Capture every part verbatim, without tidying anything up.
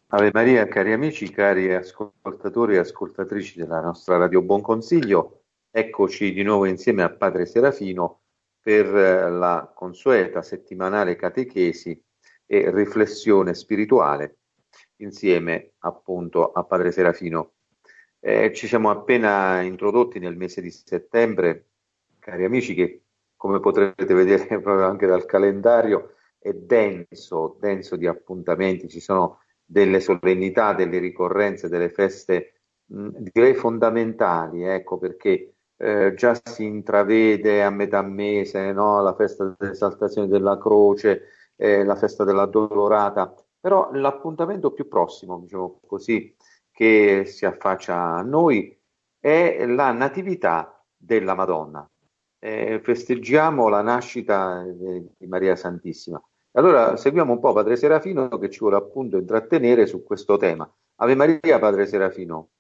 Ave Maria, cari amici, cari ascoltatori e ascoltatrici della nostra Radio Buon Consiglio, eccoci di nuovo insieme a Padre Serafino per eh, la consueta settimanale catechesi e riflessione spirituale insieme appunto a Padre Serafino. Eh, ci siamo appena introdotti nel mese di settembre, cari amici, che come potrete vedere proprio anche dal calendario è denso, denso di appuntamenti, ci sono delle solennità, delle ricorrenze, delle feste, mh, direi fondamentali, ecco perché eh, già si intravede a metà mese, no? La festa dell'esaltazione della croce, eh, la festa della Dolorata, però l'appuntamento più prossimo, diciamo così, che si affaccia a noi è la Natività della Madonna. Eh, festeggiamo la nascita eh, di Maria Santissima. Allora seguiamo un po' Padre Serafino che ci vuole appunto intrattenere su questo tema. Ave Maria, Padre Serafino.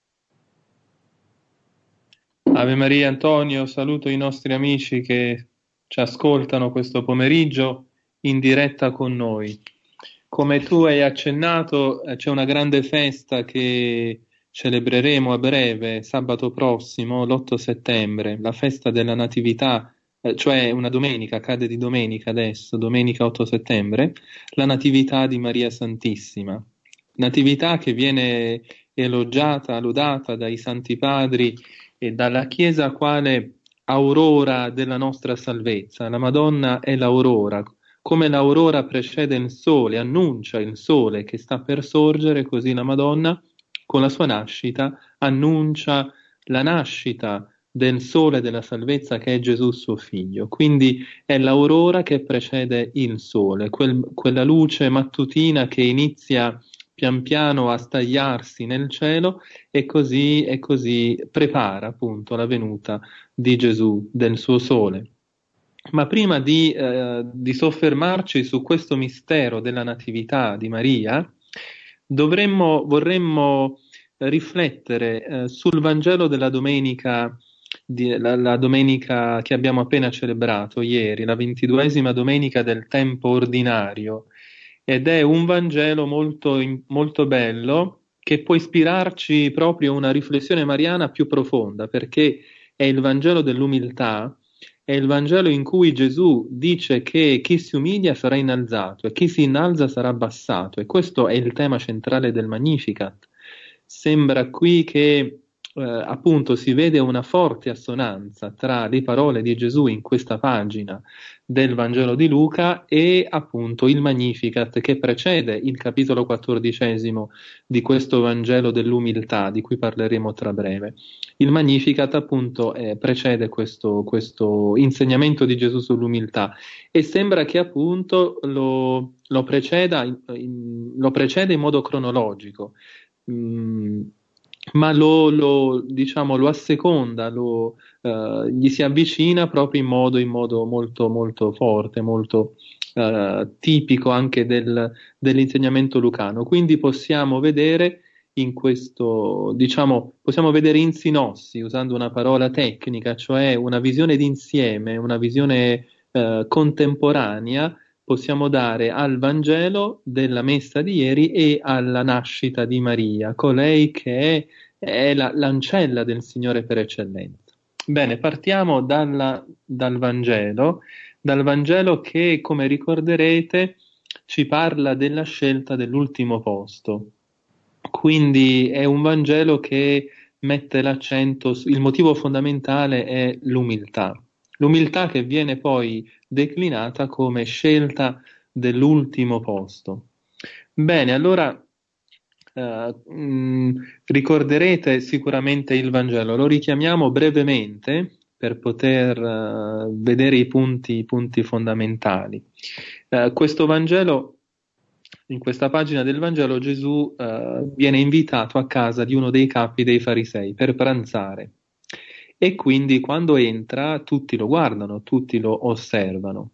Ave Maria Antonio, saluto i nostri amici che ci ascoltano questo pomeriggio in diretta con noi. Come tu hai accennato, eh, c'è una grande festa che celebreremo a breve, sabato prossimo, l'otto settembre, la festa della Natività, eh, cioè una domenica, cade di domenica adesso, domenica otto settembre, la Natività di Maria Santissima. Natività che viene elogiata, lodata dai Santi Padri e dalla Chiesa quale aurora della nostra salvezza. La Madonna è l'aurora. Come l'aurora precede il sole, annuncia il sole che sta per sorgere, così la Madonna con la sua nascita annuncia la nascita del sole della salvezza che è Gesù suo figlio. Quindi è l'aurora che precede il sole, quel, quella luce mattutina che inizia pian piano a stagliarsi nel cielo e così, e così prepara appunto la venuta di Gesù, del suo sole. Ma prima di, eh, di soffermarci su questo mistero della Natività di Maria, dovremmo, vorremmo riflettere eh, sul Vangelo della domenica, di, la, la domenica che abbiamo appena celebrato ieri, la ventiduesima domenica del tempo ordinario, ed è un Vangelo molto, molto bello che può ispirarci proprio a una riflessione mariana più profonda, perché è il Vangelo dell'umiltà, è il Vangelo in cui Gesù dice che chi si umilia sarà innalzato e chi si innalza sarà abbassato, e questo è il tema centrale del Magnificat. Sembra qui che eh, appunto si vede una forte assonanza tra le parole di Gesù in questa pagina del Vangelo di Luca e appunto il Magnificat che precede il capitolo quattordicesimo di questo Vangelo dell'umiltà di cui parleremo tra breve. Il Magnificat appunto eh, precede questo, questo insegnamento di Gesù sull'umiltà e sembra che appunto lo, lo, preceda, in, in, lo precede in modo cronologico. Mm, ma lo, lo, diciamo, lo asseconda, lo, eh, gli si avvicina proprio in modo, in modo molto, molto forte, molto eh, tipico anche del, dell'insegnamento lucano. Quindi possiamo vedere in questo, diciamo, possiamo vedere in sinossi, usando una parola tecnica, cioè una visione d'insieme, una visione eh, contemporanea, possiamo dare al Vangelo della messa di ieri e alla nascita di Maria, colei che è, è la, l'ancella del Signore per eccellenza. Bene, partiamo dalla, dal Vangelo, dal Vangelo che, come ricorderete, ci parla della scelta dell'ultimo posto. Quindi è un Vangelo che mette l'accento, il motivo fondamentale è l'umiltà. L'umiltà che viene poi declinata come scelta dell'ultimo posto. Bene, allora eh, mh, ricorderete sicuramente il Vangelo, lo richiamiamo brevemente per poter uh, vedere i punti, i punti fondamentali. Uh, questo Vangelo, in questa pagina del Vangelo, Gesù uh, viene invitato a casa di uno dei capi dei farisei per pranzare. E quindi quando entra tutti lo guardano, tutti lo osservano.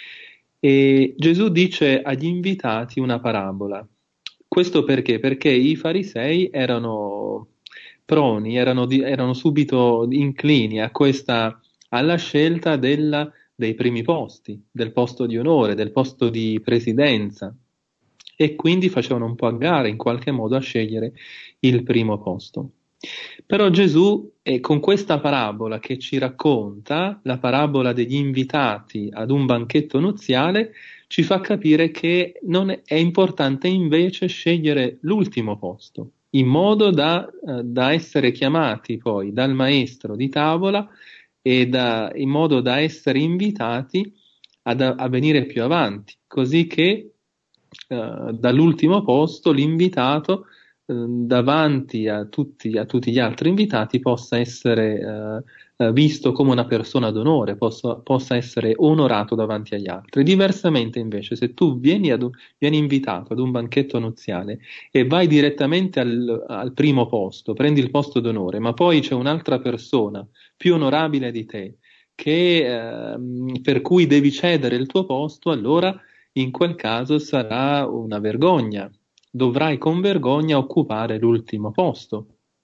E Gesù dice agli invitati una parabola. Questo perché? Perché i farisei erano proni, erano, di, erano subito inclini a questa, alla scelta della, dei primi posti, del posto di onore, del posto di presidenza. e quindi facevano un po' a gara in qualche modo a scegliere il primo posto. Però Gesù, eh, con questa parabola che ci racconta, la parabola degli invitati ad un banchetto nuziale, ci fa capire che non è, è importante invece scegliere l'ultimo posto, in modo da, eh, da essere chiamati poi dal maestro di tavola e da, in modo da essere invitati ad, a venire più avanti, così che eh, dall'ultimo posto l'invitato eh, davanti a tutti, a tutti gli altri invitati possa essere eh, eh, visto come una persona d'onore, possa, possa essere onorato davanti agli altri. Diversamente invece, se tu vieni, ad un, vieni invitato ad un banchetto nuziale e vai direttamente al, al primo posto, prendi il posto d'onore, ma poi c'è un'altra persona più onorabile di te, che, eh, per cui devi cedere il tuo posto, allora in quel caso sarà una vergogna. Dovrai con vergogna occupare l'ultimo posto.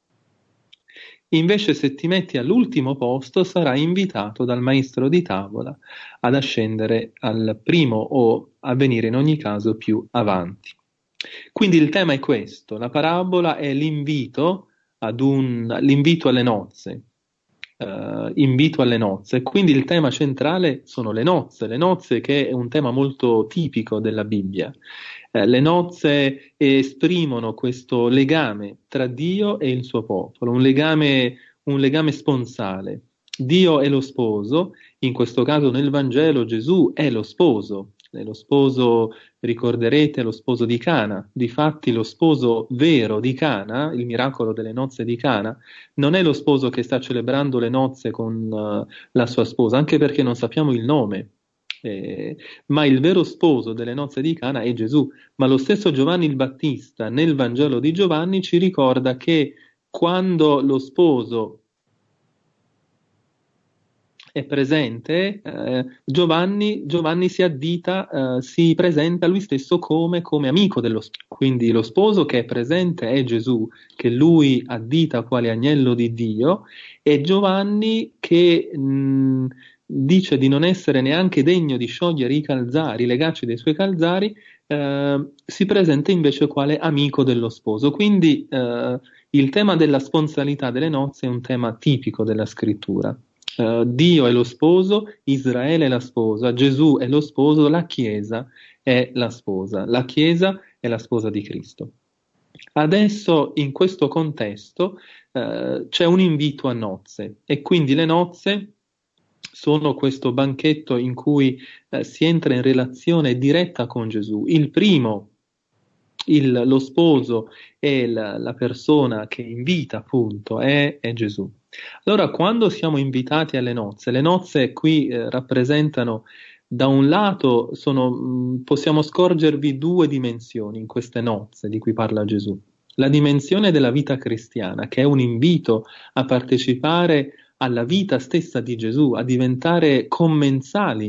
Invece, se ti metti all'ultimo posto, sarai invitato dal maestro di tavola ad ascendere al primo o a venire in ogni caso più avanti. Quindi il tema è questo: la parabola è l'invito ad un, l'invito alle nozze. Uh, invito alle nozze, quindi il tema centrale sono le nozze, le nozze che è un tema molto tipico della Bibbia. Uh, le nozze esprimono questo legame tra Dio e il suo popolo, un legame, un legame sponsale. Dio è lo sposo, in questo caso nel Vangelo Gesù è lo sposo, è lo sposo, ricorderete, lo sposo di Cana. Difatti lo sposo vero di Cana, il miracolo delle nozze di Cana, non è lo sposo che sta celebrando le nozze con uh, la sua sposa, anche perché non sappiamo il nome, eh, ma il vero sposo delle nozze di Cana è Gesù. Ma lo stesso Giovanni il Battista nel Vangelo di Giovanni ci ricorda che quando lo sposo è presente, eh, Giovanni, Giovanni si addita, eh, si presenta lui stesso come, come amico dello sposo. Quindi lo sposo che è presente è Gesù, che lui addita quale agnello di Dio, e Giovanni che mh, dice di non essere neanche degno di sciogliere i calzari, i legacci dei suoi calzari, eh, si presenta invece quale amico dello sposo. Quindi eh, il tema della sponsalità delle nozze è un tema tipico della scrittura. Uh, Dio è lo sposo, Israele è la sposa, Gesù è lo sposo, la Chiesa è la sposa, la Chiesa è la sposa di Cristo. Adesso in questo contesto uh, c'è un invito a nozze e quindi le nozze sono questo banchetto in cui uh, si entra in relazione diretta con Gesù. Il primo, il, lo sposo e la, la persona che invita appunto è, è Gesù. Allora, quando siamo invitati alle nozze, le nozze qui eh, rappresentano, da un lato, sono, mh, possiamo scorgervi due dimensioni in queste nozze di cui parla Gesù. La dimensione della vita cristiana, che è un invito a partecipare alla vita stessa di Gesù, a diventare commensali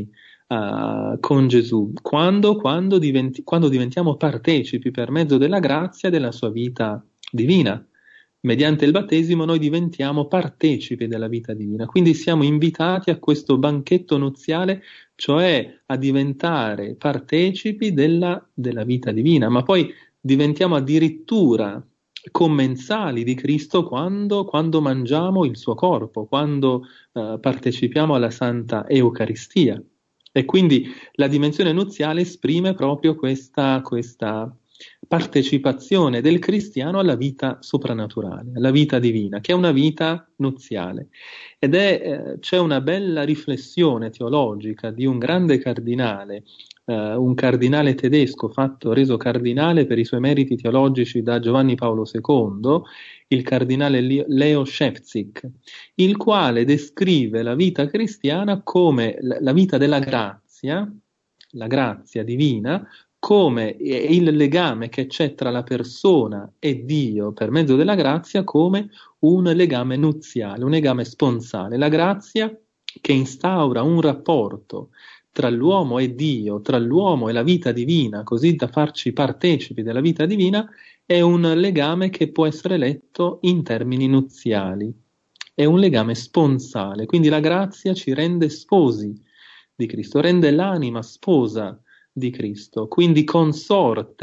uh, con Gesù, quando, quando, diventi, quando diventiamo partecipi per mezzo della grazia della sua vita divina. Mediante il battesimo noi diventiamo partecipi della vita divina, quindi siamo invitati a questo banchetto nuziale, cioè a diventare partecipi della, della vita divina, ma poi diventiamo addirittura commensali di Cristo quando, quando mangiamo il suo corpo, quando uh, partecipiamo alla Santa Eucaristia. E quindi la dimensione nuziale esprime proprio questa, questa partecipazione del cristiano alla vita soprannaturale, alla vita divina, che è una vita nuziale. Ed è, eh, c'è una bella riflessione teologica di un grande cardinale, eh, un cardinale tedesco fatto, reso cardinale per i suoi meriti teologici da Giovanni Paolo secondo, il cardinale Leo Shevzik, il quale descrive la vita cristiana come la vita della grazia, la grazia divina, come il legame che c'è tra la persona e Dio per mezzo della grazia, come un legame nuziale, un legame sponsale. La grazia che instaura un rapporto tra l'uomo e Dio, tra l'uomo e la vita divina, così da farci partecipi della vita divina, è un legame che può essere letto in termini nuziali, è un legame sponsale. Quindi la grazia ci rende sposi di Cristo, rende l'anima sposa di Cristo, quindi consorte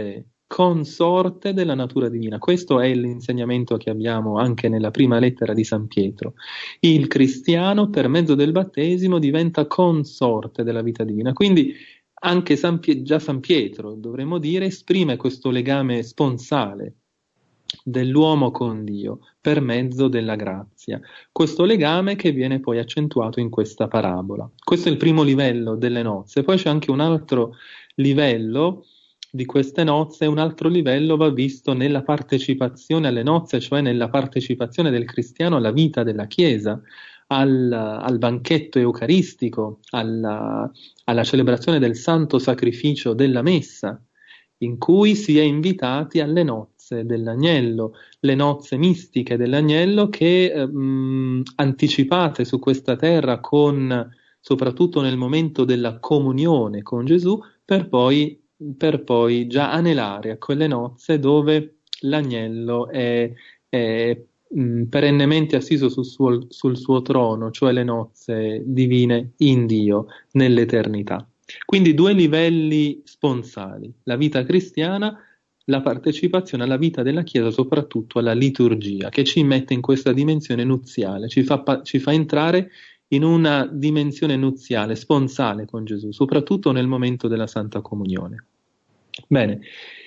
consorte della natura divina. Questo è l'insegnamento che abbiamo anche nella prima lettera di San Pietro. Il cristiano per mezzo del battesimo diventa consorte della vita divina. Quindi anche San Pie- già San Pietro, dovremmo dire, esprime questo legame sponsale dell'uomo con Dio per mezzo della grazia. Questo legame che viene poi accentuato in questa parabola. Questo è il primo livello delle nozze. Poi c'è anche un altro livello di queste nozze, un altro livello va visto nella partecipazione alle nozze, cioè nella partecipazione del cristiano alla vita della Chiesa, al, al banchetto eucaristico, alla, alla celebrazione del santo sacrificio della messa, in cui si è invitati alle nozze dell'agnello, le nozze mistiche dell'agnello che eh, mh, anticipate su questa terra con, soprattutto nel momento della comunione con Gesù, per poi per poi già anelare a quelle nozze dove l'agnello è, è mh, perennemente assiso sul suo, sul suo trono, cioè le nozze divine in Dio, nell'eternità. Quindi due livelli sponsali, la vita cristiana, la partecipazione alla vita della Chiesa, soprattutto alla liturgia, che ci mette in questa dimensione nuziale, ci fa, ci fa entrare in una dimensione nuziale, sponsale con Gesù, soprattutto nel momento della Santa Comunione. Bene,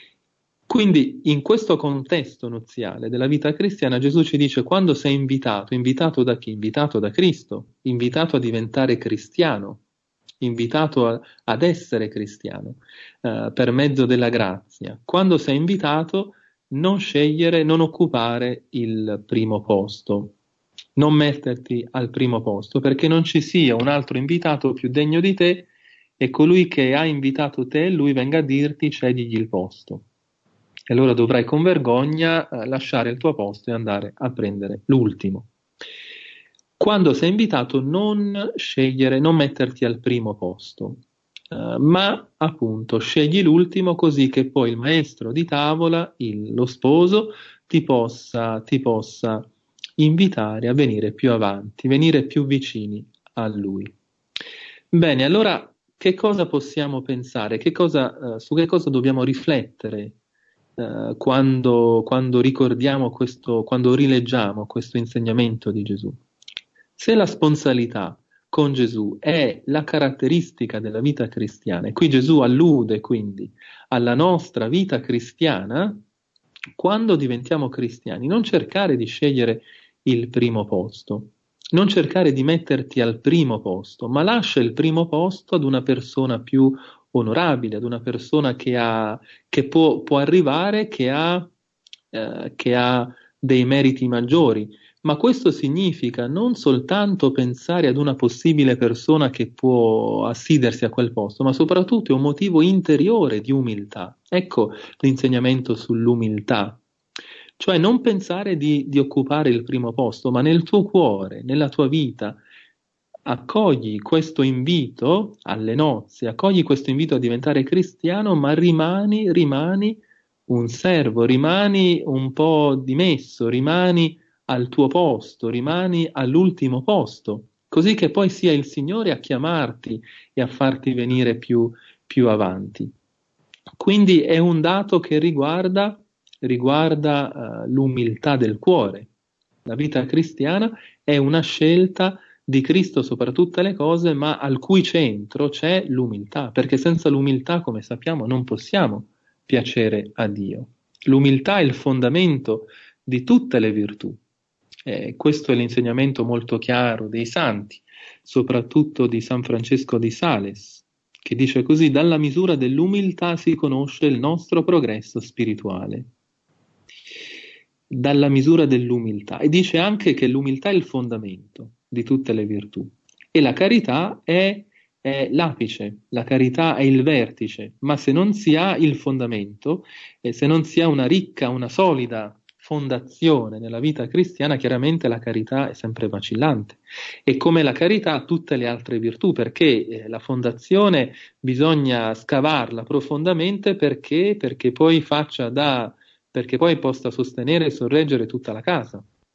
quindi in questo contesto nuziale della vita cristiana Gesù ci dice: quando sei invitato, invitato da chi? Invitato da Cristo, invitato a diventare cristiano, invitato a, ad essere cristiano eh, per mezzo della grazia. Quando sei invitato, non scegliere, non occupare il primo posto, non metterti al primo posto, perché non ci sia un altro invitato più degno di te e colui che ha invitato te, lui venga a dirti: cedigli il posto. E allora dovrai con vergogna eh, lasciare il tuo posto e andare a prendere l'ultimo. Quando sei invitato, non scegliere, non metterti al primo posto, eh, ma appunto scegli l'ultimo, così che poi il maestro di tavola, il, lo sposo, ti possa, ti possa invitare a venire più avanti, venire più vicini a lui. Bene, allora che cosa possiamo pensare? Che cosa, eh, su che cosa dobbiamo riflettere eh, quando, quando ricordiamo questo, quando rileggiamo questo insegnamento di Gesù? Se la sponsalità con Gesù è la caratteristica della vita cristiana, e qui Gesù allude quindi alla nostra vita cristiana, quando diventiamo cristiani, non cercare di scegliere il primo posto, non cercare di metterti al primo posto, ma lascia il primo posto ad una persona più onorabile, ad una persona che, ha, che può, può arrivare, che ha, eh, che ha dei meriti maggiori. Ma questo significa non soltanto pensare ad una possibile persona che può assidersi a quel posto, ma soprattutto è un motivo interiore di umiltà. Ecco l'insegnamento sull'umiltà. Cioè non pensare di, di occupare il primo posto, ma nel tuo cuore, nella tua vita, accogli questo invito alle nozze, accogli questo invito a diventare cristiano, ma rimani, rimani un servo, rimani un po' dimesso, rimani al tuo posto, rimani all'ultimo posto, così che poi sia il Signore a chiamarti e a farti venire più, più avanti. Quindi è un dato che riguarda, riguarda uh, l'umiltà del cuore. La vita cristiana è una scelta di Cristo sopra tutte le cose, ma al cui centro c'è l'umiltà, perché senza l'umiltà, come sappiamo, non possiamo piacere a Dio. L'umiltà è il fondamento di tutte le virtù. Eh, questo è l'insegnamento molto chiaro dei santi, soprattutto di San Francesco di Sales, che dice così: dalla misura dell'umiltà si conosce il nostro progresso spirituale. Dalla misura dell'umiltà. E dice anche che l'umiltà è il fondamento di tutte le virtù. E la carità è, è l'apice, la carità è il vertice, ma se non si ha il fondamento, e se non si ha una ricca, una solida fondazione nella vita cristiana, chiaramente la carità è sempre vacillante. E come la carità tutte le altre virtù, perché eh, la fondazione bisogna scavarla profondamente perché, perché poi faccia da, perché poi possa sostenere e sorreggere tutta la casa.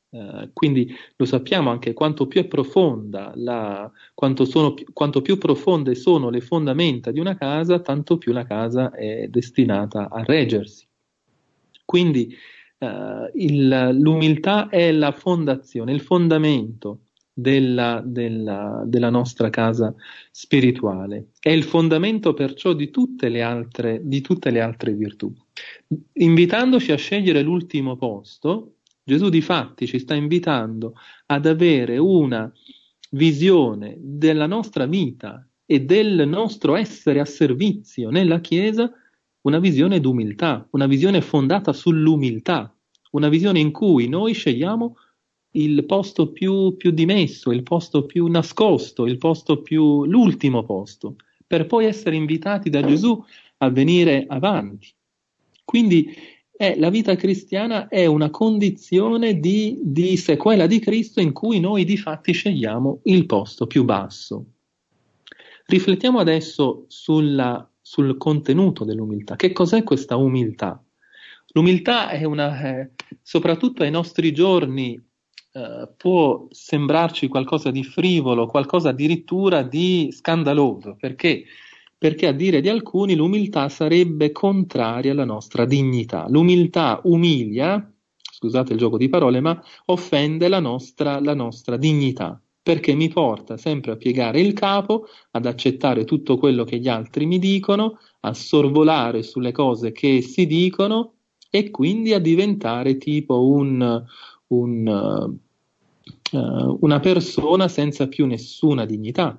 Uh, quindi lo sappiamo anche quanto più è profonda la, quanto, sono, quanto più profonde sono le fondamenta di una casa, tanto più la casa è destinata a reggersi. Quindi uh, il, l'umiltà è la fondazione, il fondamento della, della, della nostra casa spirituale, è il fondamento perciò di tutte le altre, di tutte le altre virtù. Invitandoci a scegliere l'ultimo posto, Gesù di fatti ci sta invitando ad avere una visione della nostra vita e del nostro essere a servizio nella Chiesa, una visione d'umiltà, una visione fondata sull'umiltà, una visione in cui noi scegliamo il posto più, più dimesso, il posto più nascosto, il posto più, l'ultimo posto, per poi essere invitati da Gesù a venire avanti. Quindi eh, la vita cristiana è una condizione di, di sequela di Cristo in cui noi di fatti scegliamo il posto più basso. Riflettiamo adesso sulla, sul contenuto dell'umiltà. Che cos'è questa umiltà? L'umiltà è una, eh, soprattutto ai nostri giorni, eh, può sembrarci qualcosa di frivolo, qualcosa addirittura di scandaloso. Perché? Perché a dire di alcuni l'umiltà sarebbe contraria alla nostra dignità. L'umiltà umilia, scusate il gioco di parole, ma offende la nostra, la nostra dignità, perché mi porta sempre a piegare il capo, ad accettare tutto quello che gli altri mi dicono, a sorvolare sulle cose che si dicono e quindi a diventare tipo un, un, uh, una persona senza più nessuna dignità.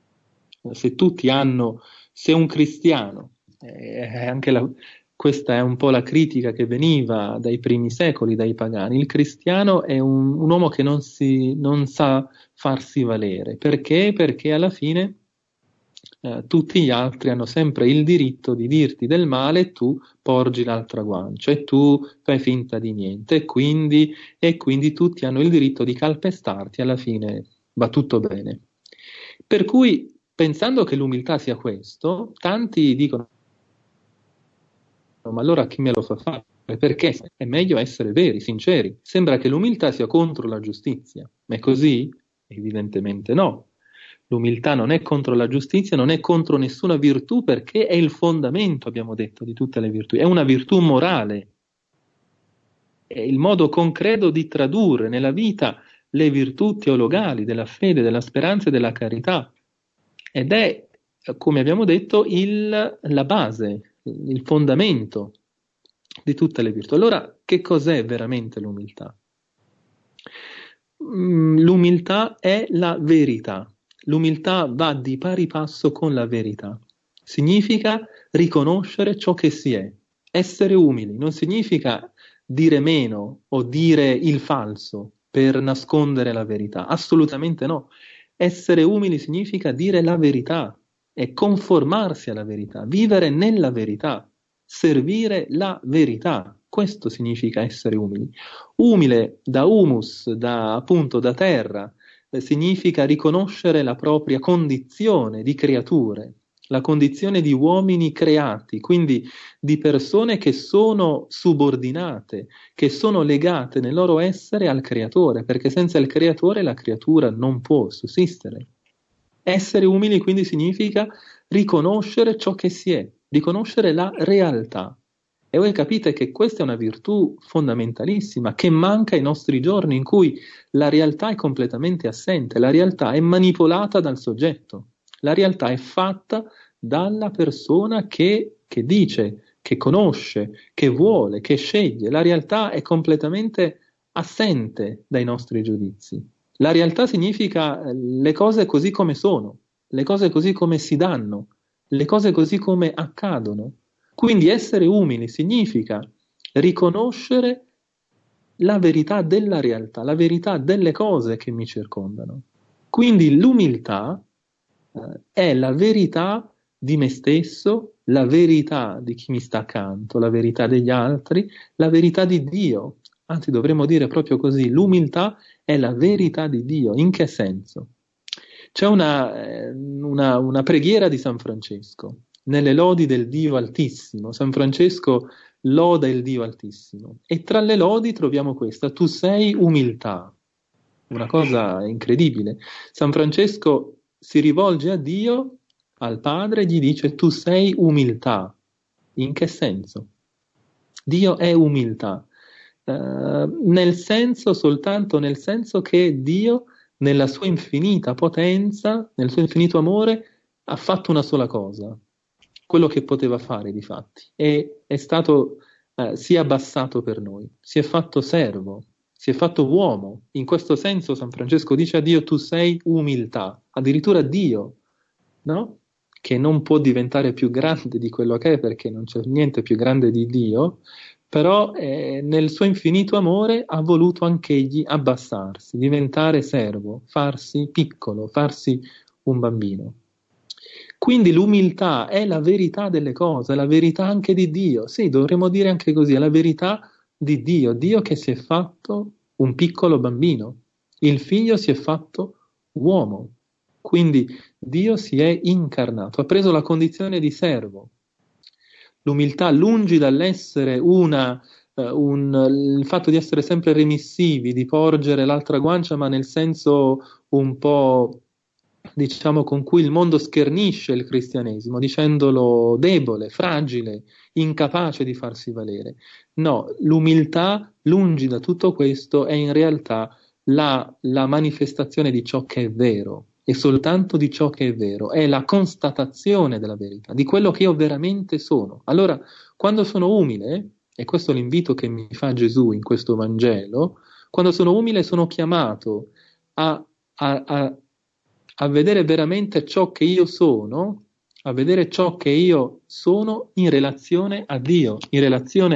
Se tutti hanno, se un cristiano, eh, anche la, questa è un po' la critica che veniva dai primi secoli, dai pagani, il cristiano è un, un uomo che non, si, non sa farsi valere. Perché? Perché alla fine eh, tutti gli altri hanno sempre il diritto di dirti del male e tu porgi l'altra guancia e tu fai finta di niente e quindi, e quindi tutti hanno il diritto di calpestarti, alla fine va tutto bene. Per cui, pensando che l'umiltà sia questo, tanti dicono: ma allora chi me lo fa fare? Perché è meglio essere veri, sinceri. Sembra che l'umiltà sia contro la giustizia. Ma è così? Evidentemente no. L'umiltà non è contro la giustizia, non è contro nessuna virtù, perché è il fondamento, abbiamo detto, di tutte le virtù. È una virtù morale. È il modo concreto di tradurre nella vita le virtù teologali della fede, della speranza e della carità. Ed è, come abbiamo detto, il, la base, il fondamento di tutte le virtù. Allora, che cos'è veramente l'umiltà? L'umiltà è la verità. L'umiltà va di pari passo con la verità. Significa riconoscere ciò che si è. Essere umili non significa dire meno o dire il falso per nascondere la verità. Assolutamente no. Essere umili significa dire la verità e conformarsi alla verità, vivere nella verità, servire la verità. Questo significa essere umili. Umile da humus, da appunto da terra, eh, significa riconoscere la propria condizione di creature, la condizione di uomini creati, quindi di persone che sono subordinate, che sono legate nel loro essere al creatore, perché senza il creatore la creatura non può sussistere. Essere umili quindi significa riconoscere ciò che si è, riconoscere la realtà. E voi capite che questa è una virtù fondamentalissima che manca ai nostri giorni, in cui la realtà è completamente assente, la realtà è manipolata dal soggetto, la realtà è fatta dalla persona che, che dice, che conosce, che vuole, che sceglie. La realtà è completamente assente dai nostri giudizi. La realtà significa le cose così come sono, le cose così come si danno, le cose così come accadono. Quindi essere umili significa riconoscere la verità della realtà, la verità delle cose che mi circondano. Quindi l'umiltà eh, è la verità di me stesso, la verità di chi mi sta accanto, la verità degli altri, la verità di Dio. Anzi, dovremmo dire proprio così, l'umiltà è la verità di Dio. In che senso? C'è una, eh, una, una preghiera di San Francesco, nelle lodi del Dio Altissimo. San Francesco loda il Dio Altissimo. E tra le lodi troviamo questa: tu sei umiltà. Una cosa incredibile. San Francesco si rivolge a Dio, al Padre, e gli dice: tu sei umiltà. In che senso? Dio è umiltà. Uh, nel senso, soltanto nel senso che Dio, nella sua infinita potenza, nel suo infinito amore, ha fatto una sola cosa, quello che poteva fare di fatti, e è stato, uh, si è abbassato per noi, si è fatto servo, si è fatto uomo. In questo senso San Francesco dice a Dio: tu sei umiltà. Addirittura Dio, no? Che non può diventare più grande di quello che è, perché non c'è niente più grande di Dio, però eh, nel suo infinito amore ha voluto anch'egli abbassarsi, diventare servo, farsi piccolo, farsi un bambino. Quindi l'umiltà è la verità delle cose, è la verità anche di Dio. Sì, dovremmo dire anche così, è la verità di Dio, Dio che si è fatto un piccolo bambino, il figlio si è fatto uomo, quindi Dio si è incarnato, ha preso la condizione di servo. L'umiltà, lungi dall'essere una, uh, un, il fatto di essere sempre remissivi, di porgere l'altra guancia, ma nel senso un po', diciamo, con cui il mondo schernisce il cristianesimo, dicendolo debole, fragile, incapace di farsi valere. No, l'umiltà, lungi da tutto questo, è in realtà la, la manifestazione di ciò che è vero, e soltanto di ciò che è vero, è la constatazione della verità, di quello che io veramente sono. Allora, quando sono umile, e questo è l'invito che mi fa Gesù in questo Vangelo, quando sono umile sono chiamato a, a, a, a vedere veramente ciò che io sono, a vedere ciò che io sono in relazione a Dio, in relazione,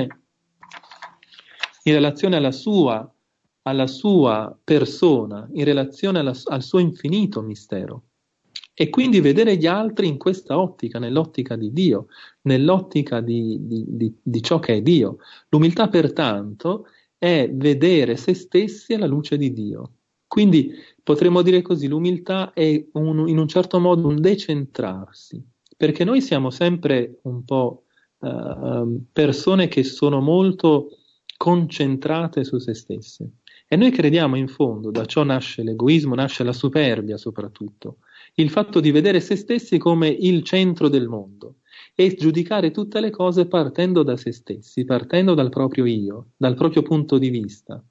in relazione alla sua alla sua persona, in relazione alla, al suo infinito mistero. E quindi vedere gli altri in questa ottica, nell'ottica di Dio, nell'ottica di, di, di, di ciò che è Dio. L'umiltà, pertanto, è vedere se stessi alla luce di Dio. Quindi potremmo dire così: l'umiltà è un, in un certo modo un decentrarsi, perché noi siamo sempre un po' uh, persone che sono molto concentrate su se stesse. E noi crediamo, in fondo, da ciò nasce l'egoismo, nasce la superbia soprattutto, il fatto di vedere se stessi come il centro del mondo e giudicare tutte le cose partendo da se stessi, partendo dal proprio io, dal proprio punto di vista.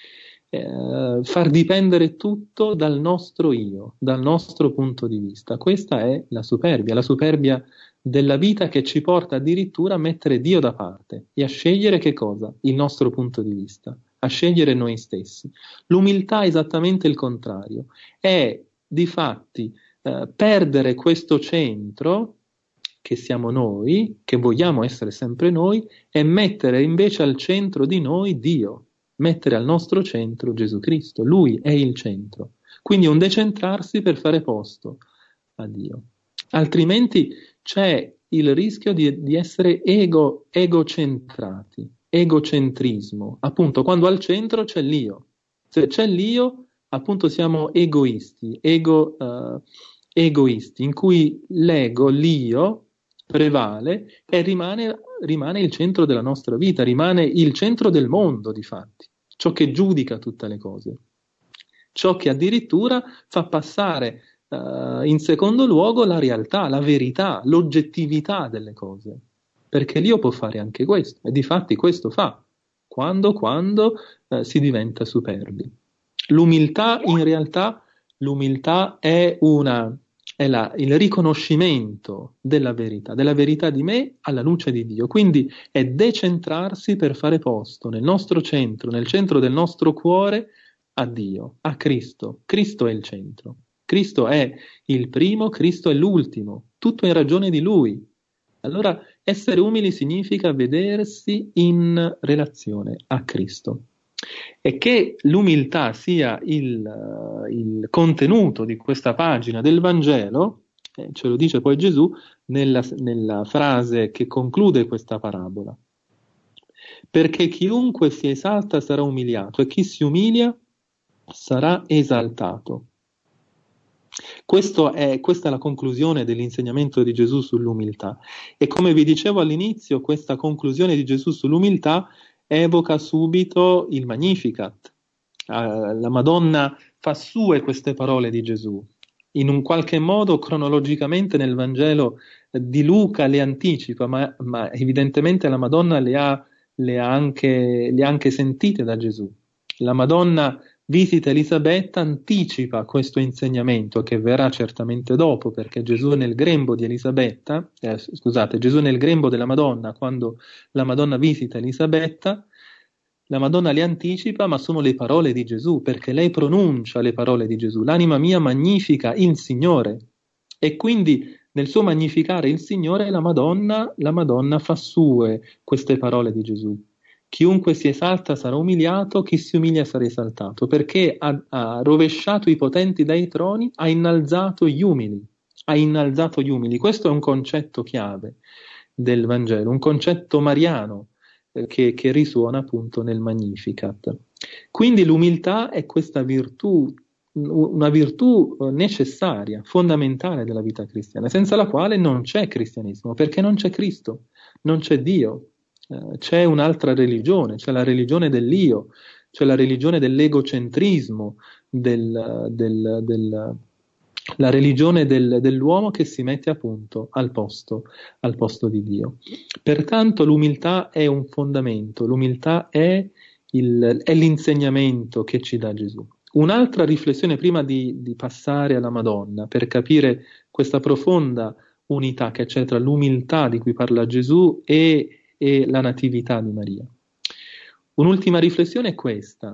Eh, far dipendere tutto dal nostro io, dal nostro punto di vista. Questa è la superbia, la superbia della vita, che ci porta addirittura a mettere Dio da parte e a scegliere che cosa? Il nostro punto di vista, a scegliere noi stessi. L'umiltà è esattamente il contrario, è difatti eh, perdere questo centro che siamo noi, che vogliamo essere sempre noi, e mettere invece al centro di noi Dio, mettere al nostro centro Gesù Cristo. Lui è il centro, quindi un decentrarsi per fare posto a Dio. Altrimenti c'è il rischio di, di essere ego, egocentrati, egocentrismo. Appunto, quando al centro c'è l'io. Se c'è l'io, appunto siamo egoisti, ego, uh, egoisti, in cui l'ego, l'io, prevale e rimane, rimane il centro della nostra vita, rimane il centro del mondo, difatti, ciò che giudica tutte le cose, ciò che addirittura fa passare Uh, in secondo luogo la realtà, la verità, l'oggettività delle cose, perché l'io può fare anche questo, e difatti questo fa, quando, quando uh, si diventa superbi. L'umiltà, in realtà, l'umiltà è, una, è la, il riconoscimento della verità, della verità di me alla luce di Dio, quindi è decentrarsi per fare posto nel nostro centro, nel centro del nostro cuore, a Dio, a Cristo. Cristo è il centro. Cristo è il primo, Cristo è l'ultimo, tutto in ragione di Lui. Allora, essere umili significa vedersi in relazione a Cristo. E che l'umiltà sia il, uh, il contenuto di questa pagina del Vangelo, eh, ce lo dice poi Gesù nella, nella frase che conclude questa parabola. Perché chiunque si esalta sarà umiliato, e chi si umilia sarà esaltato. Questo è, questa è la conclusione dell'insegnamento di Gesù sull'umiltà. E come vi dicevo all'inizio, questa conclusione di Gesù sull'umiltà evoca subito il Magnificat. Uh, la Madonna fa sue queste parole di Gesù. In un qualche modo, cronologicamente, nel Vangelo di Luca le anticipa, ma, ma evidentemente la Madonna le ha, le, ha anche, le ha anche sentite da Gesù. La Madonna visita Elisabetta, anticipa questo insegnamento che verrà certamente dopo, perché Gesù nel grembo di Elisabetta, eh, scusate, Gesù nel grembo della Madonna, quando la Madonna visita Elisabetta, la Madonna le anticipa, ma sono le parole di Gesù, perché lei pronuncia le parole di Gesù. L'anima mia magnifica il Signore. E quindi nel suo magnificare il Signore, la Madonna, la Madonna fa sue queste parole di Gesù. Chiunque si esalta sarà umiliato, chi si umilia sarà esaltato, perché ha, ha rovesciato i potenti dai troni, ha innalzato gli umili, ha innalzato gli umili. Questo è un concetto chiave del Vangelo, un concetto mariano eh, che, che risuona appunto nel Magnificat. Quindi l'umiltà è questa virtù, una virtù necessaria, fondamentale della vita cristiana, senza la quale non c'è cristianesimo, perché non c'è Cristo, non c'è Dio. Uh, c'è un'altra religione, c'è la religione dell'io, c'è la religione dell'egocentrismo, del, del, del, la religione del, dell'uomo che si mette appunto al posto, al posto di Dio. Pertanto l'umiltà è un fondamento, l'umiltà è, il, è l'insegnamento che ci dà Gesù. Un'altra riflessione prima di, di passare alla Madonna, per capire questa profonda unità che c'è tra l'umiltà di cui parla Gesù e e la natività di Maria. Un'ultima riflessione è questa.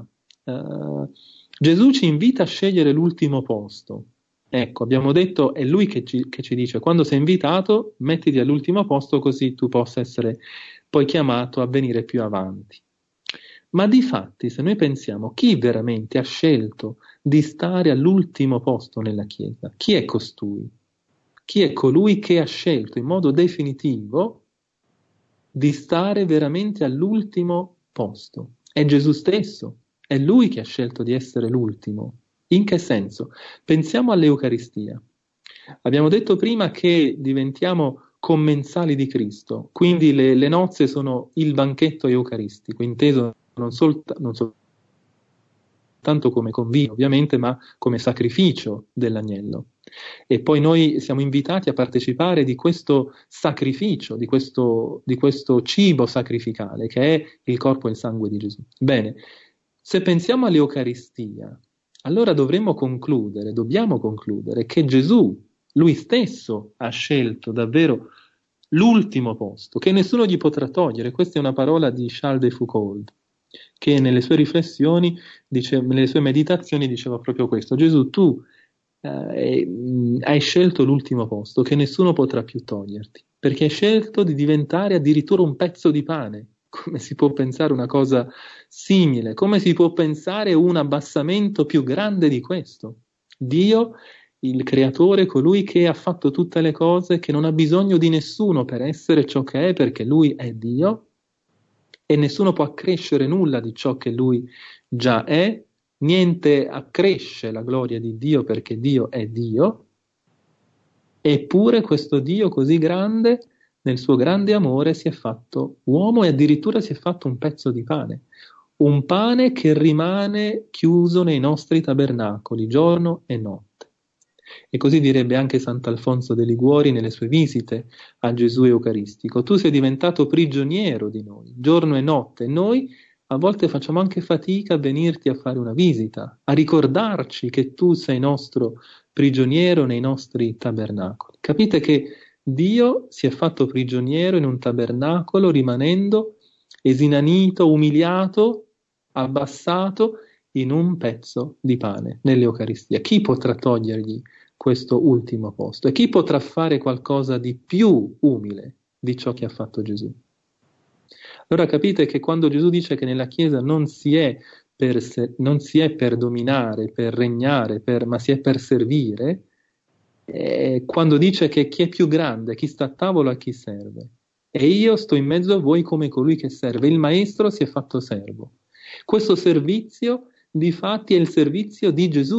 Uh, Gesù ci invita a scegliere l'ultimo posto. Ecco, abbiamo detto, è Lui che ci, che ci dice, quando sei invitato, mettiti all'ultimo posto così tu possa essere poi chiamato a venire più avanti. Ma di fatti, se noi pensiamo, chi veramente ha scelto di stare all'ultimo posto nella Chiesa? Chi è costui? Chi è colui che ha scelto in modo definitivo di stare veramente all'ultimo posto? È Gesù stesso, è Lui che ha scelto di essere l'ultimo. In che senso? Pensiamo all'Eucaristia. Abbiamo detto prima che diventiamo commensali di Cristo, quindi le, le nozze sono il banchetto eucaristico, inteso non, solta, non soltanto come convivio, ovviamente, ma come sacrificio dell'agnello. E poi noi siamo invitati a partecipare di questo sacrificio, di questo, di questo cibo sacrificale che è il corpo e il sangue di Gesù. Bene, se pensiamo all'Eucaristia, allora dovremmo concludere, dobbiamo concludere che Gesù, Lui stesso, ha scelto davvero l'ultimo posto, che nessuno gli potrà togliere. Questa è una parola di Charles de Foucauld, che nelle sue riflessioni, dice, nelle sue meditazioni diceva proprio questo: Gesù, tu Uh, hai scelto l'ultimo posto che nessuno potrà più toglierti, perché hai scelto di diventare addirittura un pezzo di pane. Come si può pensare una cosa simile? Come si può pensare un abbassamento più grande di questo? Dio, il creatore, colui che ha fatto tutte le cose, che non ha bisogno di nessuno per essere ciò che è, perché Lui è Dio e nessuno può accrescere nulla di ciò che Lui già è. Niente accresce la gloria di Dio perché Dio è Dio, eppure questo Dio così grande, nel suo grande amore, si è fatto uomo e addirittura si è fatto un pezzo di pane, un pane che rimane chiuso nei nostri tabernacoli giorno e notte. E così direbbe anche Sant'Alfonso de Liguori nelle sue visite a Gesù Eucaristico: tu sei diventato prigioniero di noi, giorno e notte, e noi a volte facciamo anche fatica a venirti a fare una visita, a ricordarci che tu sei nostro prigioniero nei nostri tabernacoli. Capite che Dio si è fatto prigioniero in un tabernacolo, rimanendo esinanito, umiliato, abbassato in un pezzo di pane nell'Eucaristia. Chi potrà togliergli questo ultimo posto? E chi potrà fare qualcosa di più umile di ciò che ha fatto Gesù? Allora capite che quando Gesù dice che nella Chiesa non si è per, se, non si è per dominare, per regnare, per, ma si è per servire, eh, quando dice che chi è più grande, chi sta a tavola, a chi serve. E io sto in mezzo a voi come colui che serve. Il maestro si è fatto servo. Questo servizio, difatti, è il servizio di Gesù,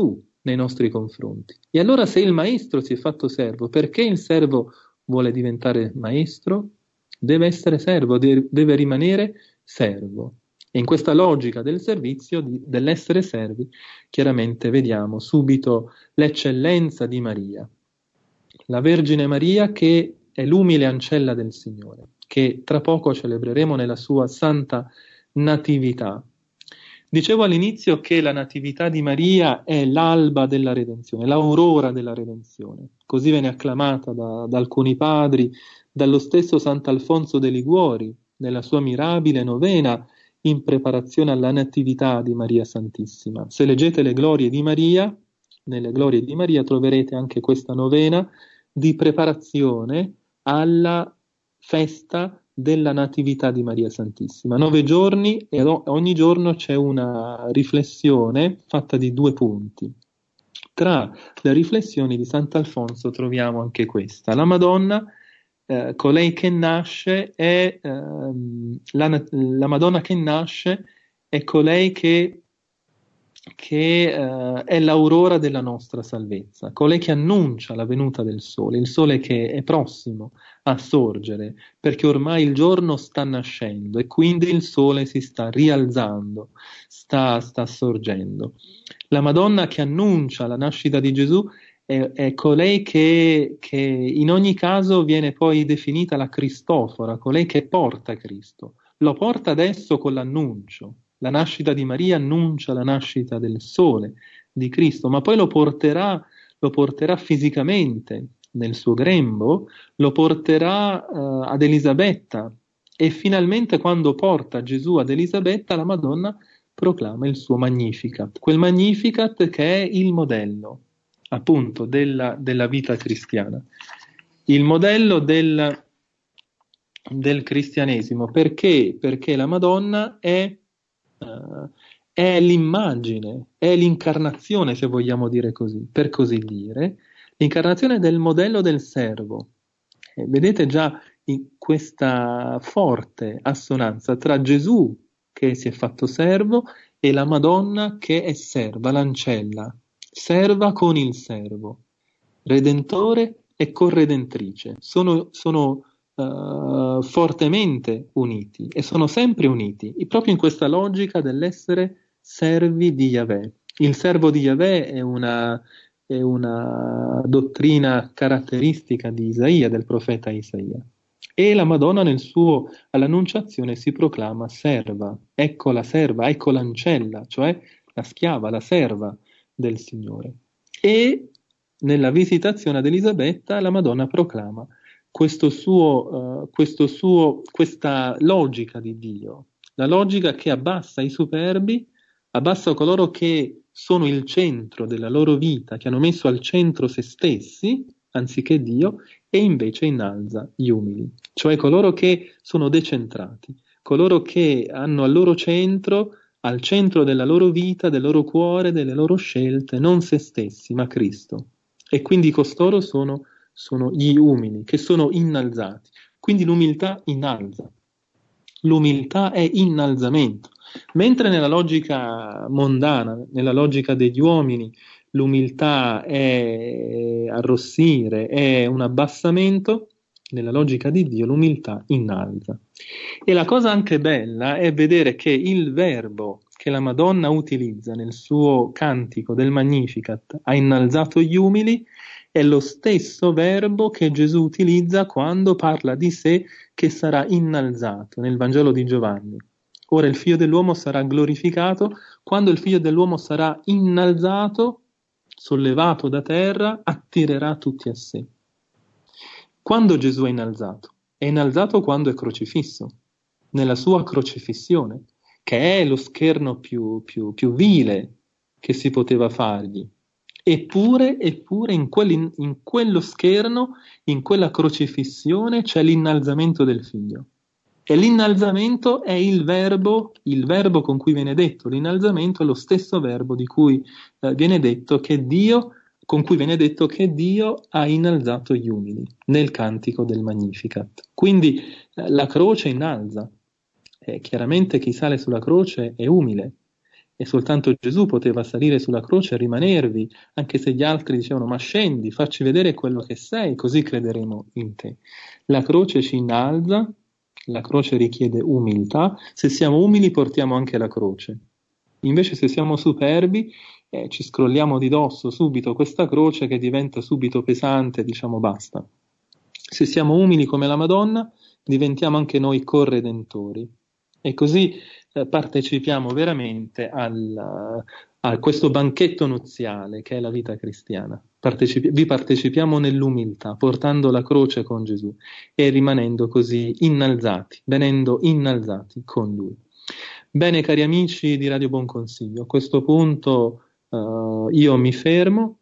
nei nostri confronti. E allora se il maestro si è fatto servo, perché il servo vuole diventare maestro? Deve essere servo, de- deve rimanere servo. E in questa logica del servizio, di, dell'essere servi, chiaramente vediamo subito l'eccellenza di Maria. La Vergine Maria che è l'umile ancella del Signore, che tra poco celebreremo nella sua santa natività. Dicevo all'inizio che la natività di Maria è l'alba della redenzione, l'aurora della redenzione. Così viene acclamata da, da alcuni padri, dallo stesso Sant'Alfonso de Liguori, nella sua mirabile novena in preparazione alla natività di Maria Santissima. Se leggete le glorie di Maria, nelle glorie di Maria troverete anche questa novena di preparazione alla festa della Natività di Maria Santissima. Nove giorni e ogni giorno c'è una riflessione fatta di due punti. Tra le riflessioni di Sant'Alfonso troviamo anche questa. La Madonna, eh, colei che nasce, è ehm, la, la Madonna che nasce è colei che che uh, è l'aurora della nostra salvezza, colei che annuncia la venuta del sole, il sole che è prossimo a sorgere, perché ormai il giorno sta nascendo e quindi il sole si sta rialzando, sta, sta sorgendo. La Madonna che annuncia la nascita di Gesù è, è colei che, che in ogni caso viene poi definita la Cristofora, colei che porta Cristo, lo porta adesso con l'annuncio. La nascita di Maria annuncia la nascita del sole, di Cristo, ma poi lo porterà, lo porterà fisicamente nel suo grembo, lo porterà uh, ad Elisabetta e finalmente quando porta Gesù ad Elisabetta la Madonna proclama il suo Magnificat, quel Magnificat che è il modello appunto della, della vita cristiana, il modello del, del cristianesimo. Perché? Perché la Madonna è Uh, è l'immagine, è l'incarnazione, se vogliamo dire così, per così dire, l'incarnazione del modello del servo. E vedete già in questa forte assonanza tra Gesù che si è fatto servo e la Madonna che è serva, l'ancella, serva con il servo, redentore e corredentrice. Sono, sono Uh, fortemente uniti e sono sempre uniti, e proprio in questa logica dell'essere servi di Yahweh. Il servo di Yahweh è una, è una dottrina caratteristica di Isaia, del profeta Isaia. E la Madonna nel suo, all'annunciazione si proclama serva, ecco la serva, ecco l'ancella, cioè la schiava, la serva del Signore. E nella visitazione ad Elisabetta la Madonna proclama Questo suo, uh, questo suo, questa logica di Dio, la logica che abbassa i superbi, abbassa coloro che sono il centro della loro vita, che hanno messo al centro se stessi, anziché Dio, e invece innalza gli umili, cioè coloro che sono decentrati, coloro che hanno al loro centro, al centro della loro vita, del loro cuore, delle loro scelte, non se stessi, ma Cristo. E quindi costoro sono sono gli umili, che sono innalzati. Quindi l'umiltà innalza. L'umiltà è innalzamento. Mentre nella logica mondana, nella logica degli uomini, l'umiltà è arrossire, è un abbassamento, nella logica di Dio l'umiltà innalza. E la cosa anche bella è vedere che il verbo che la Madonna utilizza nel suo cantico del Magnificat, ha innalzato gli umili, è lo stesso verbo che Gesù utilizza quando parla di sé che sarà innalzato nel Vangelo di Giovanni. Ora il Figlio dell'uomo sarà glorificato quando il Figlio dell'uomo sarà innalzato, sollevato da terra, attirerà tutti a sé. Quando Gesù è innalzato? È innalzato quando è crocifisso, nella sua crocifissione, che è lo scherno più, più, più vile che si poteva fargli. Eppure, eppure in, quel, in quello scherno, in quella crocifissione c'è l'innalzamento del Figlio. E l'innalzamento è il verbo, il verbo con cui viene detto. L'innalzamento è lo stesso verbo di cui eh, viene detto che Dio, con cui viene detto che Dio ha innalzato gli umili nel cantico del Magnificat. Quindi eh, la croce innalza. Eh, chiaramente chi sale sulla croce è umile. e soltanto Gesù poteva salire sulla croce e rimanervi, anche se gli altri dicevano ma scendi, facci vedere quello che sei, così crederemo in te. La croce ci innalza, la croce richiede umiltà, se siamo umili portiamo anche la croce. Invece se siamo superbi eh, ci scrolliamo di dosso subito questa croce che diventa subito pesante, diciamo basta. Se siamo umili come la Madonna diventiamo anche noi corredentori e così eh, partecipiamo veramente al, a questo banchetto nuziale che è la vita cristiana. Partecipi- vi partecipiamo nell'umiltà, portando la croce con Gesù e rimanendo così innalzati, venendo innalzati con Lui. Bene, cari amici di Radio Buon Consiglio, a questo punto uh, io mi fermo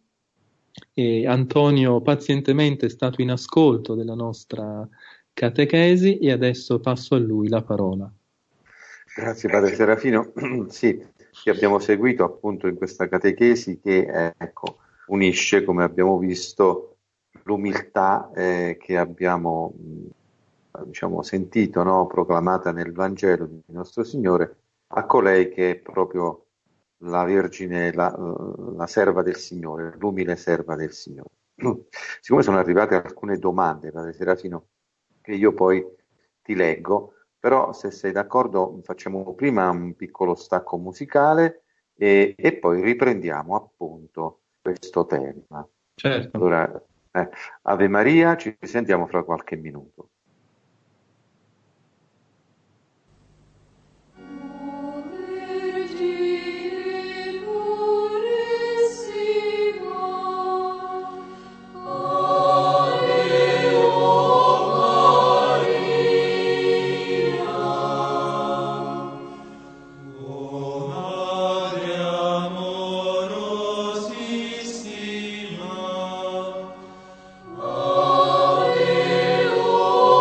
e Antonio pazientemente è stato in ascolto della nostra catechesi e adesso passo a lui la parola. Grazie Padre Serafino. Sì, ti abbiamo seguito appunto in questa catechesi che eh, ecco, unisce, come abbiamo visto, l'umiltà eh, che abbiamo diciamo, sentito, no? Proclamata nel Vangelo di nostro Signore, a colei che è proprio la Vergine, la, la serva del Signore, l'umile serva del Signore. Siccome sono arrivate alcune domande, Padre Serafino, che io poi ti leggo, però se sei d'accordo facciamo prima un piccolo stacco musicale e, e poi riprendiamo appunto questo tema. Certo. Allora, eh, Ave Maria, ci sentiamo fra qualche minuto. Oh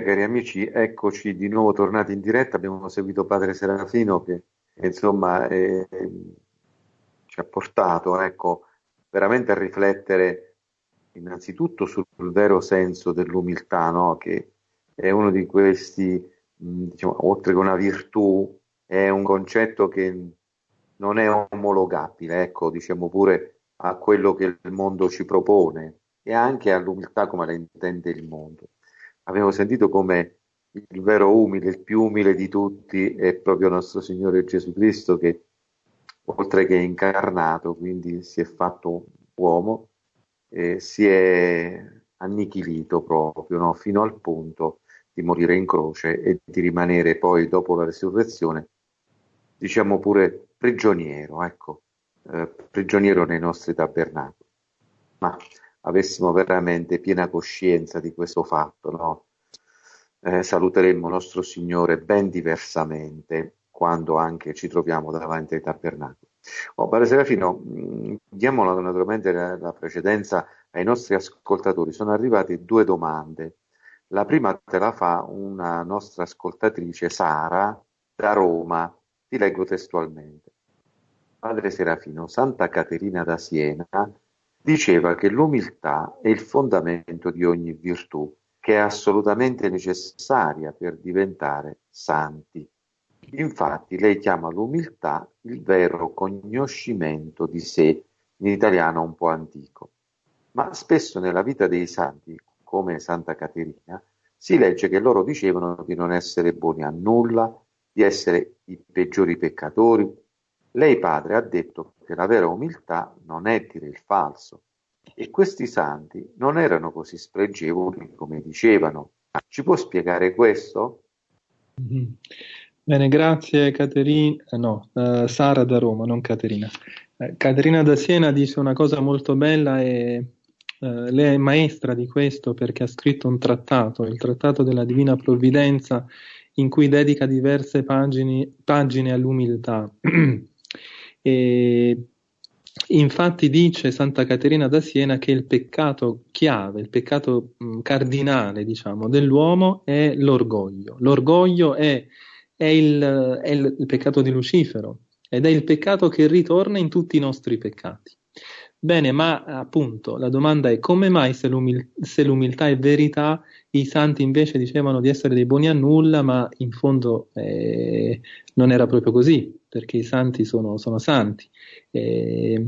cari amici, eccoci di nuovo tornati in diretta. Abbiamo seguito Padre Serafino che insomma eh, ci ha portato, ecco, veramente a riflettere innanzitutto sul vero senso dell'umiltà, no? Che è uno di questi, mh, diciamo, oltre che una virtù, è un concetto che non è omologabile, ecco, diciamo pure a quello che il mondo ci propone e anche all'umiltà come la intende il mondo. Abbiamo sentito come il vero umile, il più umile di tutti è proprio nostro Signore Gesù Cristo, che oltre che incarnato, quindi si è fatto uomo, eh, si è annichilito proprio, no? Fino al punto di morire in croce e di rimanere poi dopo la resurrezione, diciamo pure prigioniero, ecco, eh, prigioniero nei nostri tabernacoli. Ma avessimo veramente piena coscienza di questo fatto, no? Eh, saluteremmo nostro Signore ben diversamente quando anche ci troviamo davanti ai tabernacoli. Oh, Padre Serafino, mh, diamo naturalmente la, la precedenza ai nostri ascoltatori. Sono arrivate due domande. La prima te la fa una nostra ascoltatrice, Sara, da Roma. Ti leggo testualmente. Padre Serafino, Santa Caterina da Siena diceva che l'umiltà è il fondamento di ogni virtù, che è assolutamente necessaria per diventare santi. Infatti lei chiama l'umiltà il vero conoscimento di sé, in italiano un po' antico. Ma spesso nella vita dei santi, come Santa Caterina, si legge che loro dicevano di non essere buoni a nulla, di essere i peggiori peccatori. Lei, padre, ha detto che la vera umiltà non è dire il falso. E questi santi non erano così spregevoli come dicevano. Ci può spiegare questo? Mm-hmm. Bene, grazie Caterina, eh, no, uh, Sara da Roma, non Caterina. Eh, Caterina da Siena dice una cosa molto bella e uh, lei è maestra di questo perché ha scritto un trattato, il Trattato della Divina Provvidenza, in cui dedica diverse pagine, pagine all'umiltà. E infatti dice Santa Caterina da Siena che il peccato chiave, il peccato mh, cardinale, diciamo, dell'uomo è l'orgoglio. L'orgoglio è, è, il, è il, il peccato di Lucifero ed è il peccato che ritorna in tutti i nostri peccati. Bene, ma appunto la domanda è come mai se, l'umil- se l'umiltà è verità, i santi invece dicevano di essere dei buoni a nulla, ma in fondo eh, non era proprio così, perché i santi sono, sono santi. Eh,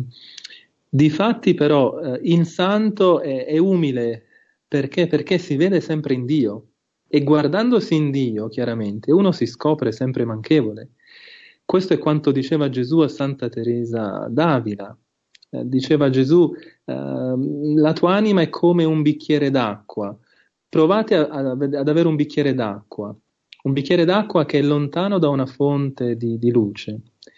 difatti però eh, il santo è, è umile perché? Perché si vede sempre in Dio e guardandosi in Dio chiaramente uno si scopre sempre manchevole. Questo è quanto diceva Gesù a Santa Teresa d'Avila. Eh, diceva Gesù, eh, la tua anima è come un bicchiere d'acqua. Provate a, a, ad avere un bicchiere d'acqua, un bicchiere d'acqua che è lontano da una fonte di, di luce.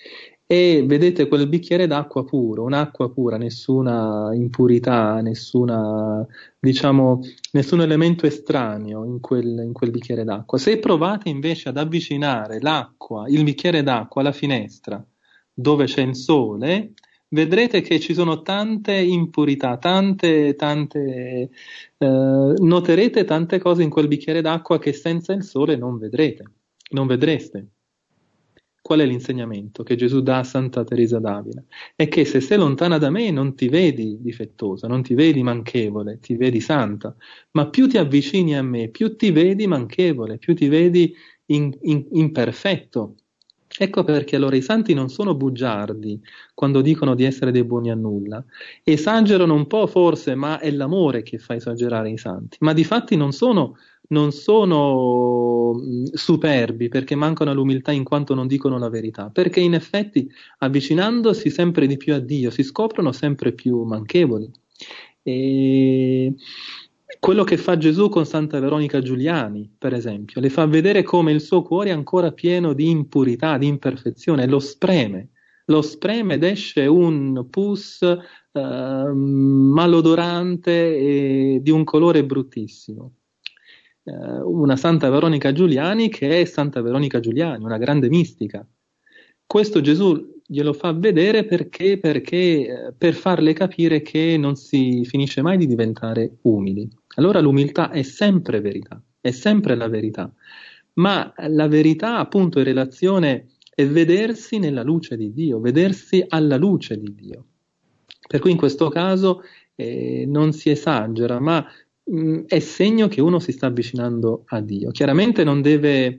E vedete quel bicchiere d'acqua puro, un'acqua pura, nessuna impurità, nessuna, diciamo, nessun elemento estraneo in quel, in quel bicchiere d'acqua. Se provate invece ad avvicinare l'acqua, il bicchiere d'acqua alla finestra, dove c'è il sole, vedrete che ci sono tante impurità, tante, tante, eh, noterete tante cose in quel bicchiere d'acqua che senza il sole non vedrete, non vedreste. Qual è l'insegnamento che Gesù dà a Santa Teresa d'Avila? È che se sei lontana da me non ti vedi difettosa, non ti vedi manchevole, ti vedi santa, ma più ti avvicini a me, più ti vedi manchevole, più ti vedi in, in, imperfetto. Ecco perché allora i santi non sono bugiardi quando dicono di essere dei buoni a nulla. Esagerano un po' forse, ma è l'amore che fa esagerare i santi. Ma di fatti non sono, non sono mh, superbi perché mancano all'umiltà in quanto non dicono la verità. Perché in effetti avvicinandosi sempre di più a Dio si scoprono sempre più manchevoli. E quello che fa Gesù con Santa Veronica Giuliani, per esempio, le fa vedere come il suo cuore è ancora pieno di impurità, di imperfezione, lo spreme, lo spreme ed esce un pus eh, malodorante e di un colore bruttissimo. Eh, una Santa Veronica Giuliani che è Santa Veronica Giuliani, una grande mistica. Questo Gesù glielo fa vedere perché, perché per farle capire che non si finisce mai di diventare umili. Allora l'umiltà è sempre verità, è sempre la verità. Ma la verità, appunto, in relazione è vedersi nella luce di Dio, vedersi alla luce di Dio. Per cui in questo caso eh, non si esagera, ma mh, è segno che uno si sta avvicinando a Dio. Chiaramente non deve,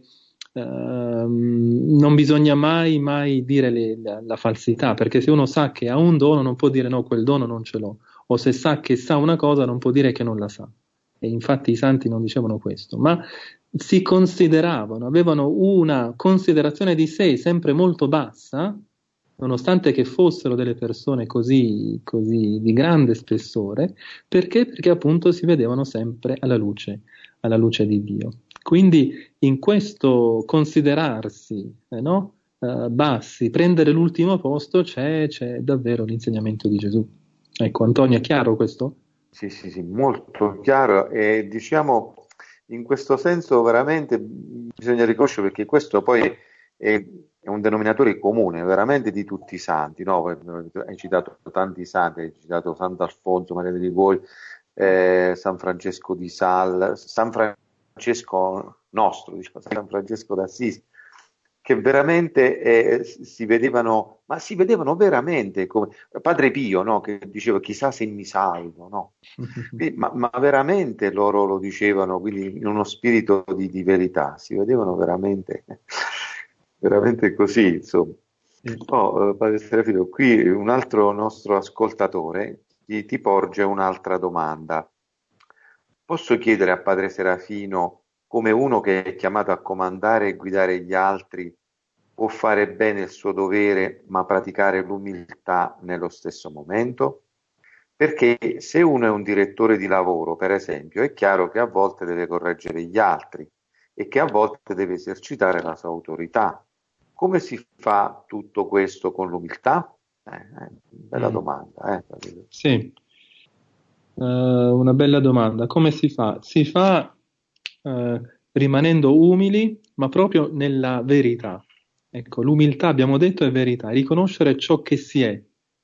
ehm, non bisogna mai, mai dire le, la, la falsità, perché se uno sa che ha un dono non può dire no, quel dono non ce l'ho, o se sa che sa una cosa non può dire che non la sa. E infatti i santi non dicevano questo, ma si consideravano, avevano una considerazione di sé sempre molto bassa, nonostante che fossero delle persone così, così di grande spessore, perché? Perché appunto si vedevano sempre alla luce, alla luce di Dio. Quindi in questo considerarsi eh, no? eh, bassi, prendere l'ultimo posto, c'è, c'è davvero l'insegnamento di Gesù. Ecco, Antonio, è chiaro questo? Sì, sì, sì, molto chiaro, e diciamo in questo senso veramente bisogna riconoscere, perché questo poi è, è un denominatore comune veramente di tutti i santi, no? Hai citato tanti santi, hai citato Sant'Alfonso, Maria de Ligoi, eh, San Francesco di Sal, San Francesco nostro, diciamo, San Francesco d'Assisi, che veramente eh, si vedevano, ma si vedevano veramente come Padre Pio, no? Che diceva chissà se mi salvo, no? Quindi, ma, ma veramente loro lo dicevano, quindi in uno spirito di, di verità, si vedevano veramente, veramente così, insomma. Oh, eh, Padre Serafino, qui un altro nostro ascoltatore ti, ti porge un'altra domanda. Posso chiedere a Padre Serafino, come uno che è chiamato a comandare e guidare gli altri, può fare bene il suo dovere ma praticare l'umiltà nello stesso momento? Perché se uno è un direttore di lavoro, per esempio, è chiaro che a volte deve correggere gli altri e che a volte deve esercitare la sua autorità. Come si fa tutto questo con l'umiltà? Eh, eh, bella Mm. domanda. Eh. Sì, uh, una bella domanda. Come si fa? Si fa uh, rimanendo umili, ma proprio nella verità. Ecco, l'umiltà, abbiamo detto, è verità, è riconoscere ciò che si è.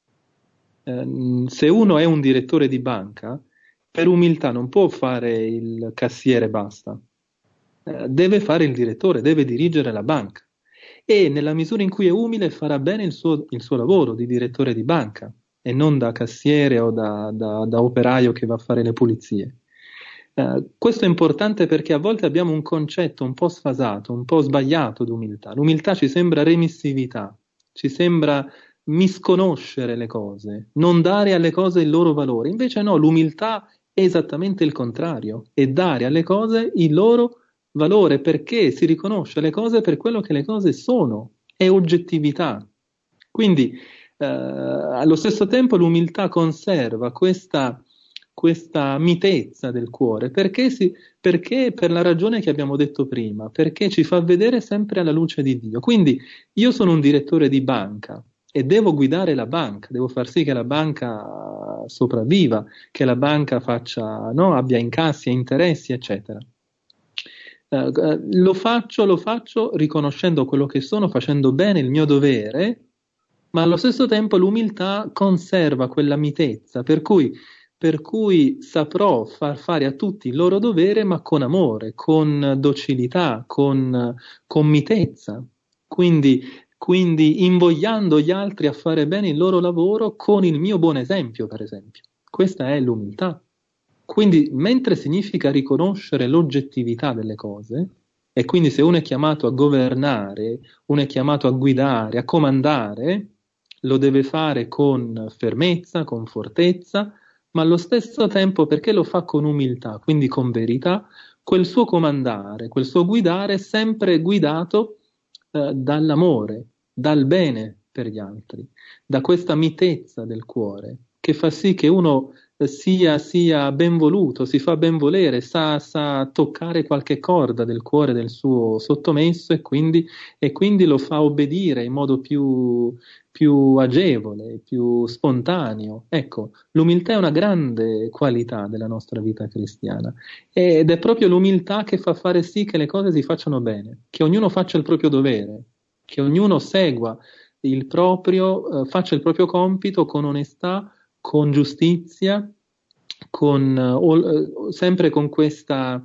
Uh, se uno è un direttore di banca, per umiltà non può fare il cassiere e basta. Uh, deve fare il direttore, deve dirigere la banca. E nella misura in cui è umile farà bene il suo, il suo lavoro di direttore di banca e non da cassiere o da, da, da operaio che va a fare le pulizie. Uh, questo è importante perché a volte abbiamo un concetto un po' sfasato, un po' sbagliato d'umiltà. L'umiltà ci sembra remissività, ci sembra misconoscere le cose, non dare alle cose il loro valore. Invece no, l'umiltà è esattamente il contrario, è dare alle cose il loro valore, perché si riconosce le cose per quello che le cose sono, è oggettività. Quindi eh, allo stesso tempo l'umiltà conserva questa, questa mitezza del cuore, perché, si, perché per la ragione che abbiamo detto prima, perché ci fa vedere sempre alla luce di Dio. Quindi io sono un direttore di banca e devo guidare la banca, devo far sì che la banca sopravviva, che la banca faccia, no, abbia incassi e interessi, eccetera. Uh, lo faccio, lo faccio riconoscendo quello che sono, facendo bene il mio dovere, ma allo stesso tempo l'umiltà conserva quella mitezza, per cui, per cui saprò far fare a tutti il loro dovere, ma con amore, con docilità, con, con mitezza, quindi, quindi invogliando gli altri a fare bene il loro lavoro con il mio buon esempio, per esempio. Questa è l'umiltà. Quindi, mentre significa riconoscere l'oggettività delle cose, e quindi se uno è chiamato a governare, uno è chiamato a guidare, a comandare, lo deve fare con fermezza, con fortezza, ma allo stesso tempo, perché lo fa con umiltà, quindi con verità, quel suo comandare, quel suo guidare è sempre guidato eh, dall'amore, dal bene per gli altri, da questa mitezza del cuore, che fa sì che uno sia, sia ben voluto, si fa ben volere, sa, sa toccare qualche corda del cuore del suo sottomesso e quindi, e quindi lo fa obbedire in modo più, più agevole, più spontaneo. Ecco, l'umiltà è una grande qualità della nostra vita cristiana ed è proprio l'umiltà che fa fare sì che le cose si facciano bene, che ognuno faccia il proprio dovere, che ognuno segua il proprio, eh, faccia il proprio compito con onestà, con giustizia, con, o, sempre con questa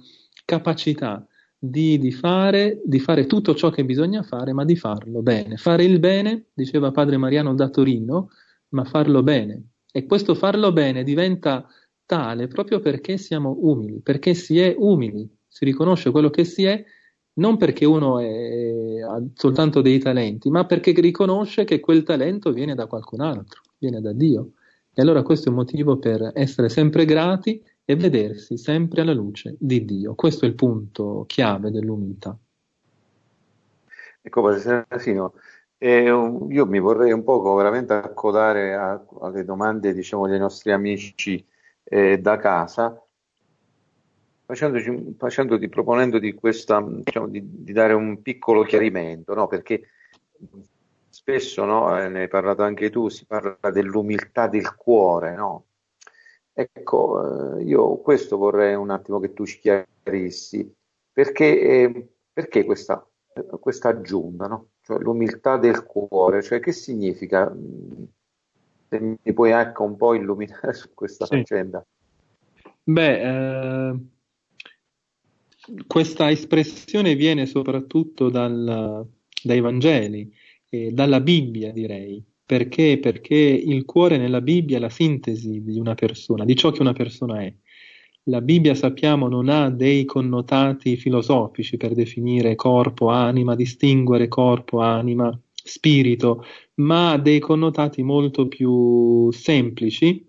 capacità di, di, fare, di fare tutto ciò che bisogna fare, ma di farlo bene. Fare il bene, diceva Padre Mariano da Torino, ma farlo bene. E questo farlo bene diventa tale proprio perché siamo umili, perché si è umili, si riconosce quello che si è, non perché uno è, ha soltanto dei talenti, ma perché riconosce che quel talento viene da qualcun altro, viene da Dio. E allora questo è un motivo per essere sempre grati e vedersi sempre alla luce di Dio. Questo è il punto chiave dell'umiltà. Ecco, Padre Serafino, eh, io mi vorrei un poco veramente accodare a- alle domande, diciamo, dei nostri amici eh, da casa, facendoci, facendoti, proponendoti questa, diciamo, di, di dare un piccolo chiarimento, no? Perché spesso, no, eh, ne hai parlato anche tu, si parla dell'umiltà del cuore, no? Ecco, eh, io questo vorrei un attimo che tu ci chiarissi, perché, eh, perché questa, questa aggiunta, no? Cioè, l'umiltà del cuore, cioè che significa? Se mi puoi anche un po' illuminare su questa Sì. faccenda. Beh, eh, questa espressione viene soprattutto dal- dai Vangeli, e dalla Bibbia direi. Perché? Perché il cuore nella Bibbia è la sintesi di una persona, di ciò che una persona è. La Bibbia, sappiamo, non ha dei connotati filosofici per definire corpo, anima, distinguere corpo, anima, spirito, ma ha dei connotati molto più semplici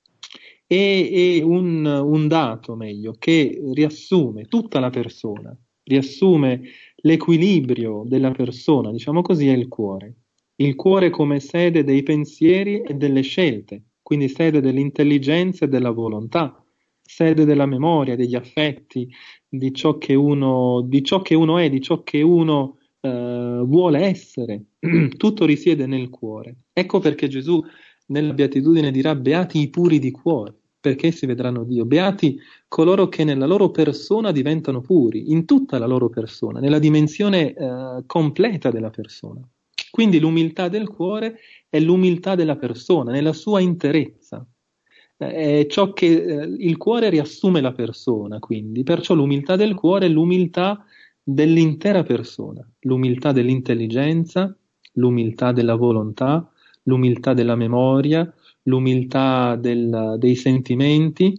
e, e un, un dato, meglio, che riassume tutta la persona, riassume l'equilibrio della persona, diciamo così, è il cuore. Il cuore come sede dei pensieri e delle scelte, quindi sede dell'intelligenza e della volontà, sede della memoria, degli affetti, di ciò che uno, di ciò che uno è, di ciò che uno eh, vuole essere. Tutto risiede nel cuore. Ecco perché Gesù nella beatitudine dirà: beati i puri di cuore, perché essi vedranno Dio. Beati coloro che nella loro persona diventano puri, in tutta la loro persona, nella dimensione eh, completa della persona. Quindi l'umiltà del cuore è l'umiltà della persona, nella sua interezza. Eh, È ciò che eh, il cuore riassume la persona, quindi. Perciò l'umiltà del cuore è l'umiltà dell'intera persona, l'umiltà dell'intelligenza, l'umiltà della volontà, l'umiltà della memoria, l'umiltà del- dei sentimenti,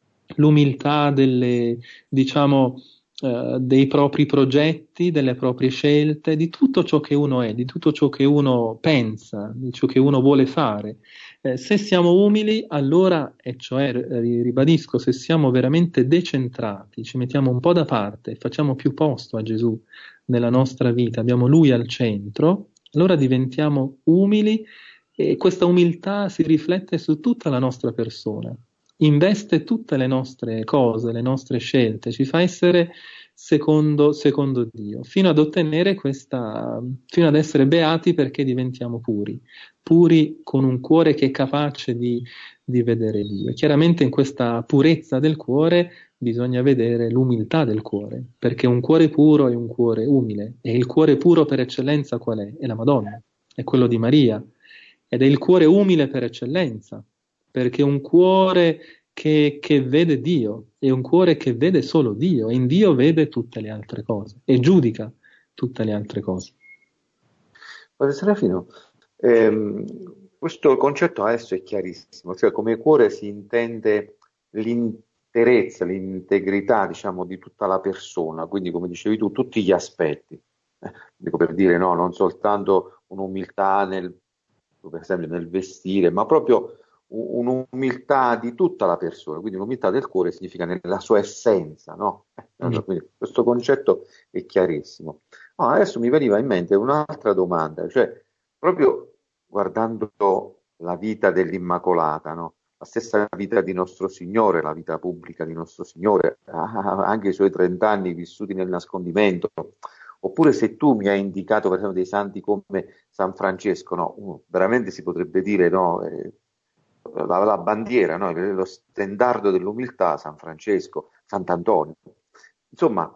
l'umiltà delle, diciamo, eh, dei propri progetti, delle proprie scelte, di tutto ciò che uno è, di tutto ciò che uno pensa, di ciò che uno vuole fare. Eh, se siamo umili, allora, e cioè, ri- ribadisco, se siamo veramente decentrati, ci mettiamo un po' da parte, facciamo più posto a Gesù nella nostra vita, abbiamo Lui al centro, allora diventiamo umili e questa umiltà si riflette su tutta la nostra persona, investe tutte le nostre cose, le nostre scelte, ci fa essere secondo, secondo Dio, fino ad ottenere questa, fino ad essere beati perché diventiamo puri, puri con un cuore che è capace di, di vedere Dio. E chiaramente in questa purezza del cuore bisogna vedere l'umiltà del cuore, perché un cuore puro è un cuore umile, e il cuore puro per eccellenza qual è? È la Madonna, è quello di Maria, ed è il cuore umile per eccellenza, perché un cuore che, che vede Dio è un cuore che vede solo Dio, e in Dio vede tutte le altre cose e giudica tutte le altre cose. Padre Serafino, ehm, questo concetto adesso è chiarissimo, cioè come cuore si intende l'interezza, l'integrità, diciamo, di tutta la persona, quindi come dicevi tu, tutti gli aspetti. Eh, dico per dire, no, non soltanto un'umiltà nel, per esempio, nel vestire, ma proprio u- un'umiltà di tutta la persona, quindi l'umiltà del cuore significa nella sua essenza, no? Eh, Mm. allora, quindi questo concetto è chiarissimo. No, adesso mi veniva in mente un'altra domanda, cioè proprio guardando la vita dell'Immacolata, no? La stessa vita di nostro Signore, la vita pubblica di nostro Signore, ah, anche i suoi trenta anni vissuti nel nascondimento, oppure se tu mi hai indicato per esempio dei santi come San Francesco, no? Uh, veramente si potrebbe dire, no? Eh, la, la bandiera, no? Lo stendardo dell'umiltà, San Francesco, Sant'Antonio. Insomma,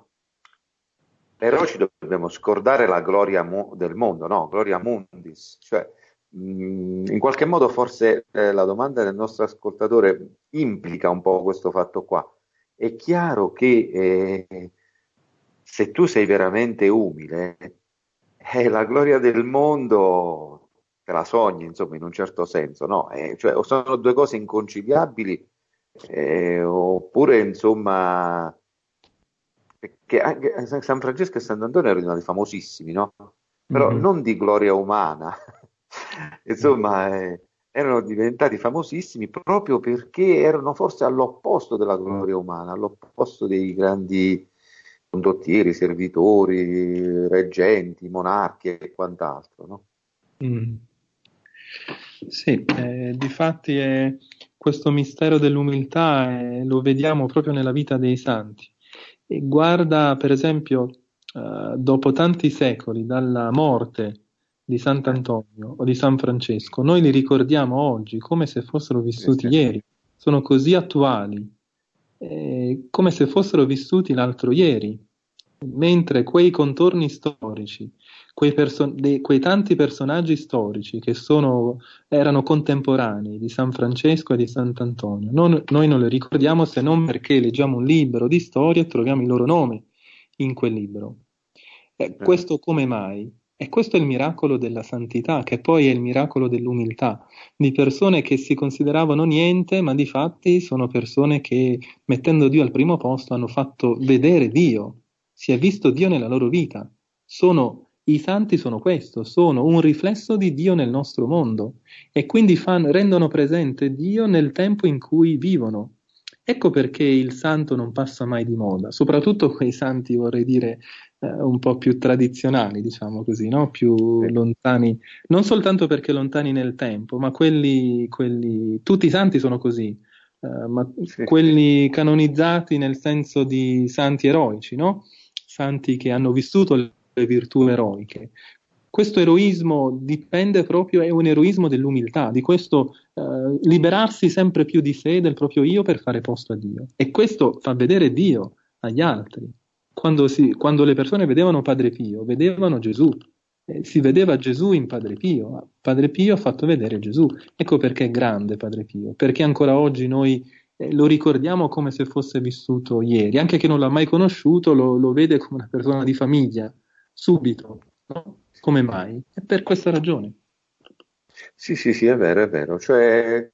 però ci dobbiamo scordare la gloria mo- del mondo, no? Gloria mundis, cioè mh, in qualche modo forse eh, la domanda del nostro ascoltatore implica un po' questo fatto qua. è chiaro che eh, se tu sei veramente umile, eh, la gloria del mondo te la sogni, insomma, in un certo senso, no? Eh, cioè, o sono due cose inconciliabili, eh, oppure, insomma, perché anche San Francesco e Sant'Antonio erano diventati famosissimi, no? Però Mhm. non di gloria umana, insomma, eh, erano diventati famosissimi proprio perché erano forse all'opposto della gloria umana, all'opposto dei grandi condottieri, servitori, reggenti, monarchi e quant'altro, no? Mm. Sì, eh, difatti è questo mistero dell'umiltà eh, lo vediamo proprio nella vita dei santi. E guarda, per esempio, eh, dopo tanti secoli dalla morte di Sant'Antonio o di San Francesco, noi li ricordiamo oggi come se fossero Sì, vissuti sì. ieri, sono così attuali, eh, come se fossero vissuti l'altro ieri, mentre quei contorni storici, quei, perso- dei- quei tanti personaggi storici che sono, erano contemporanei di San Francesco e di Sant'Antonio, non- noi non li ricordiamo se non perché leggiamo un libro di storia e troviamo il loro nome in quel libro. E Eh, questo come mai? E questo è il miracolo della santità, che poi è il miracolo dell'umiltà, di persone che si consideravano niente, ma di fatti sono persone che, mettendo Dio al primo posto, hanno fatto vedere Dio, si è visto Dio nella loro vita. Sono, i santi sono questo, sono un riflesso di Dio nel nostro mondo e quindi fan- rendono presente Dio nel tempo in cui vivono. Ecco perché il santo non passa mai di moda, soprattutto quei santi, vorrei dire, eh, un po' più tradizionali, diciamo così, no? Più sì, lontani, non soltanto perché lontani nel tempo, ma quelli, quelli, tutti i santi sono così, eh, ma sì, quelli canonizzati nel senso di santi eroici, no? Santi che hanno vissuto le virtù eroiche. Questo eroismo dipende proprio, è un eroismo dell'umiltà, di questo eh, liberarsi sempre più di sé, del proprio io, per fare posto a Dio. E questo fa vedere Dio agli altri. Quando, si- quando le persone vedevano Padre Pio, vedevano Gesù. Eh, si vedeva Gesù in Padre Pio. Padre Pio ha fatto vedere Gesù. Ecco perché è grande Padre Pio, perché ancora oggi noi eh, lo ricordiamo come se fosse vissuto ieri, anche chi non l'ha mai conosciuto lo, lo vede come una persona di famiglia, subito, no? Come mai? È per questa ragione. sì, sì, sì, è vero, è vero. Cioè,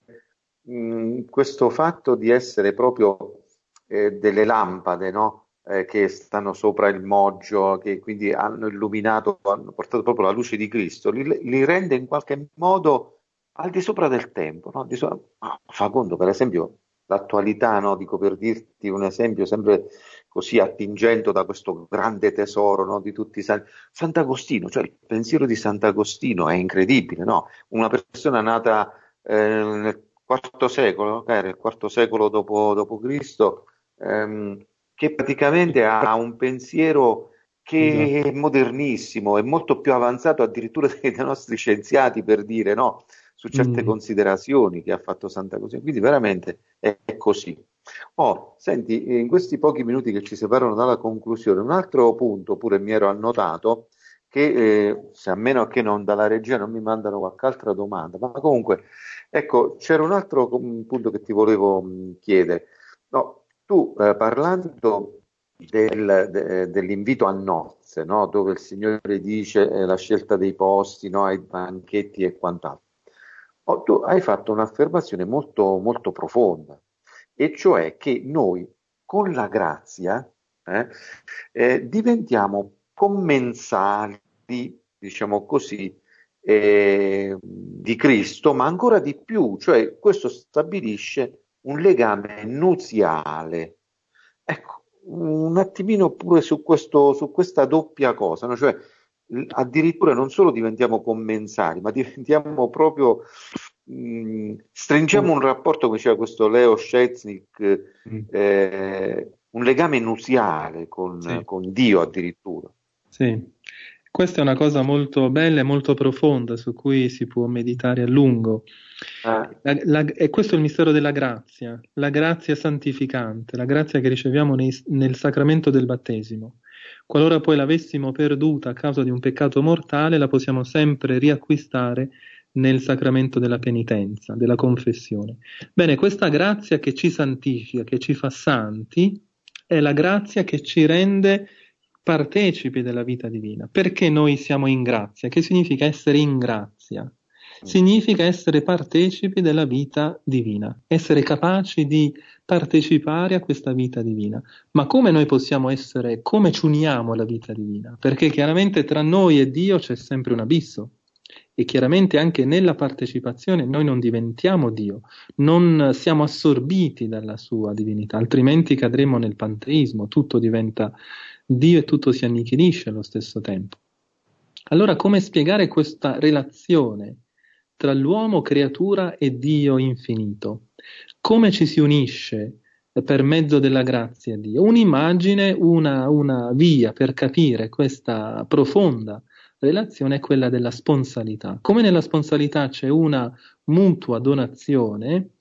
mh, questo fatto di essere proprio eh, delle lampade, no? Eh, che stanno sopra il moggio, che quindi hanno illuminato, hanno portato proprio la luce di Cristo, li, li rende in qualche modo al di sopra del tempo, no? Al di so- ah, fa conto, per esempio, l'attualità, no? Dico per dirti un esempio sempre così attingendo da questo grande tesoro, no? Di tutti i santi. Sant'Agostino, cioè il pensiero di Sant'Agostino è incredibile, no? Una persona nata eh, nel quarto secolo, che era il quarto secolo dopo, dopo Cristo, ehm, che praticamente ha un pensiero Esatto. che è modernissimo, è molto più avanzato addirittura dei, dei nostri scienziati, per dire, no? Su certe Mm. considerazioni che ha fatto Sant'Agostino. Quindi veramente è, è così. Oh, senti, in questi pochi minuti che ci separano dalla conclusione, un altro punto pure mi ero annotato che eh, se a meno che non dalla regia non mi mandano qualche altra domanda, ma comunque, ecco, c'era un altro mm, punto che ti volevo mm, chiedere. No, tu eh, parlando del- de- dell'invito a nozze, no, dove il Signore dice eh, la scelta dei posti, no, ai banchetti e quant'altro, oh, tu hai fatto un'affermazione molto, molto profonda, e cioè che noi con la grazia eh, eh, diventiamo commensali, diciamo così, eh, di Cristo, ma ancora di più, cioè questo stabilisce un legame nuziale. Ecco, un attimino pure su questo, su questa doppia cosa, no? Cioè, l- addirittura non solo diventiamo commensali, ma diventiamo proprio, mh, stringiamo un rapporto, come diceva questo Leo Szczesnik, Mm. eh, un legame nuziale con, Sì. con Dio addirittura. Sì, questa è una cosa molto bella e molto profonda su cui si può meditare a lungo. Eh, La- la- e questo è il mistero della grazia, la grazia santificante, la grazia che riceviamo nei- nel sacramento del battesimo. Qualora poi l'avessimo perduta a causa di un peccato mortale, la possiamo sempre riacquistare nel sacramento della penitenza, della confessione. Bene, questa grazia che ci santifica, che ci fa santi, è la grazia che ci rende partecipi della vita divina. Perché noi siamo in grazia? Che significa essere in grazia? Significa essere partecipi della vita divina, essere capaci di partecipare a questa vita divina. Ma come noi possiamo essere, come ci uniamo alla vita divina? Perché chiaramente tra noi e Dio c'è sempre un abisso. E chiaramente anche nella partecipazione noi non diventiamo Dio, non siamo assorbiti dalla sua divinità, altrimenti cadremo nel panteismo, tutto diventa Dio e tutto si annichilisce allo stesso tempo. Allora come spiegare questa relazione tra l'uomo creatura e Dio infinito? Come ci si unisce per mezzo della grazia a Dio? Un'immagine, una, una via per capire questa profonda relazione è quella della sponsalità. Come nella sponsalità c'è una mutua donazione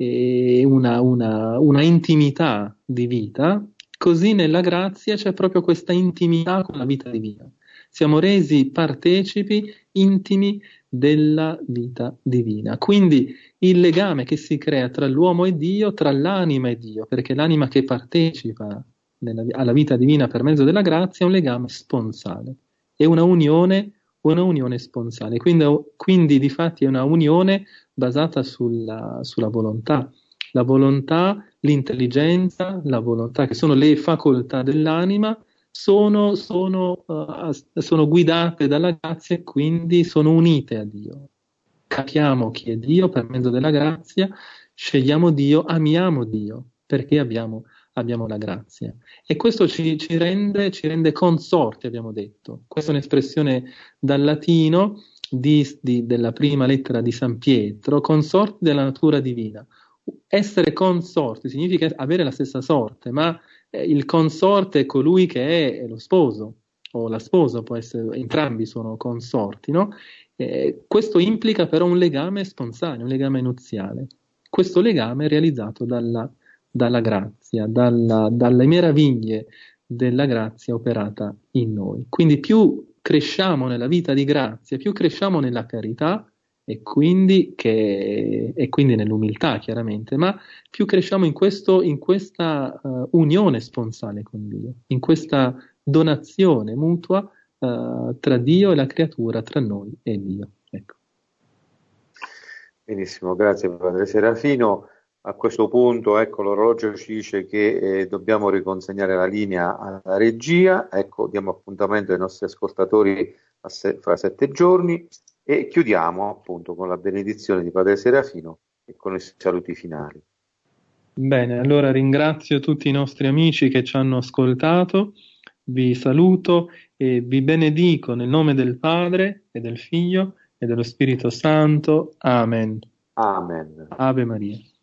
e una, una, una intimità di vita, così nella grazia c'è proprio questa intimità con la vita divina. Siamo resi partecipi intimi della vita divina. Quindi il legame che si crea tra l'uomo e Dio, tra l'anima e Dio, perché l'anima che partecipa nella, alla vita divina per mezzo della grazia è un legame sponsale. È una unione, una unione sponsale, quindi, quindi di fatti è una unione basata sulla, sulla volontà. La volontà, l'intelligenza, la volontà, che sono le facoltà dell'anima, sono, sono, uh, sono guidate dalla grazia e quindi sono unite a Dio. Capiamo chi è Dio per mezzo della grazia, scegliamo Dio, amiamo Dio, perché abbiamo abbiamo la grazia. E questo ci, ci, rende, ci rende consorti, abbiamo detto. Questa è un'espressione dal latino di, di, della prima lettera di San Pietro, consorti della natura divina. Essere consorti significa avere la stessa sorte, ma eh, il consorte è colui che è, è lo sposo, o la sposa può essere, entrambi sono consorti, no? Eh, questo implica però un legame spontaneo, un legame nuziale. Questo legame è realizzato dalla dalla grazia, dalla, dalle meraviglie della grazia operata in noi. Quindi più cresciamo nella vita di grazia, più cresciamo nella carità e quindi, che, e quindi nell'umiltà chiaramente, ma più cresciamo in, questo, in questa uh, unione sponsale con Dio, in questa donazione mutua uh, tra Dio e la creatura, tra noi e Dio. Ecco. Benissimo, grazie Padre Serafino. A questo punto, ecco, l'orologio ci dice che eh, dobbiamo riconsegnare la linea alla regia. Ecco, diamo appuntamento ai nostri ascoltatori a se- fra sette giorni e chiudiamo appunto con la benedizione di Padre Serafino e con i saluti finali. Bene, allora ringrazio tutti i nostri amici che ci hanno ascoltato, vi saluto e vi benedico nel nome del Padre e del Figlio e dello Spirito Santo. Amen. Amen. Ave Maria.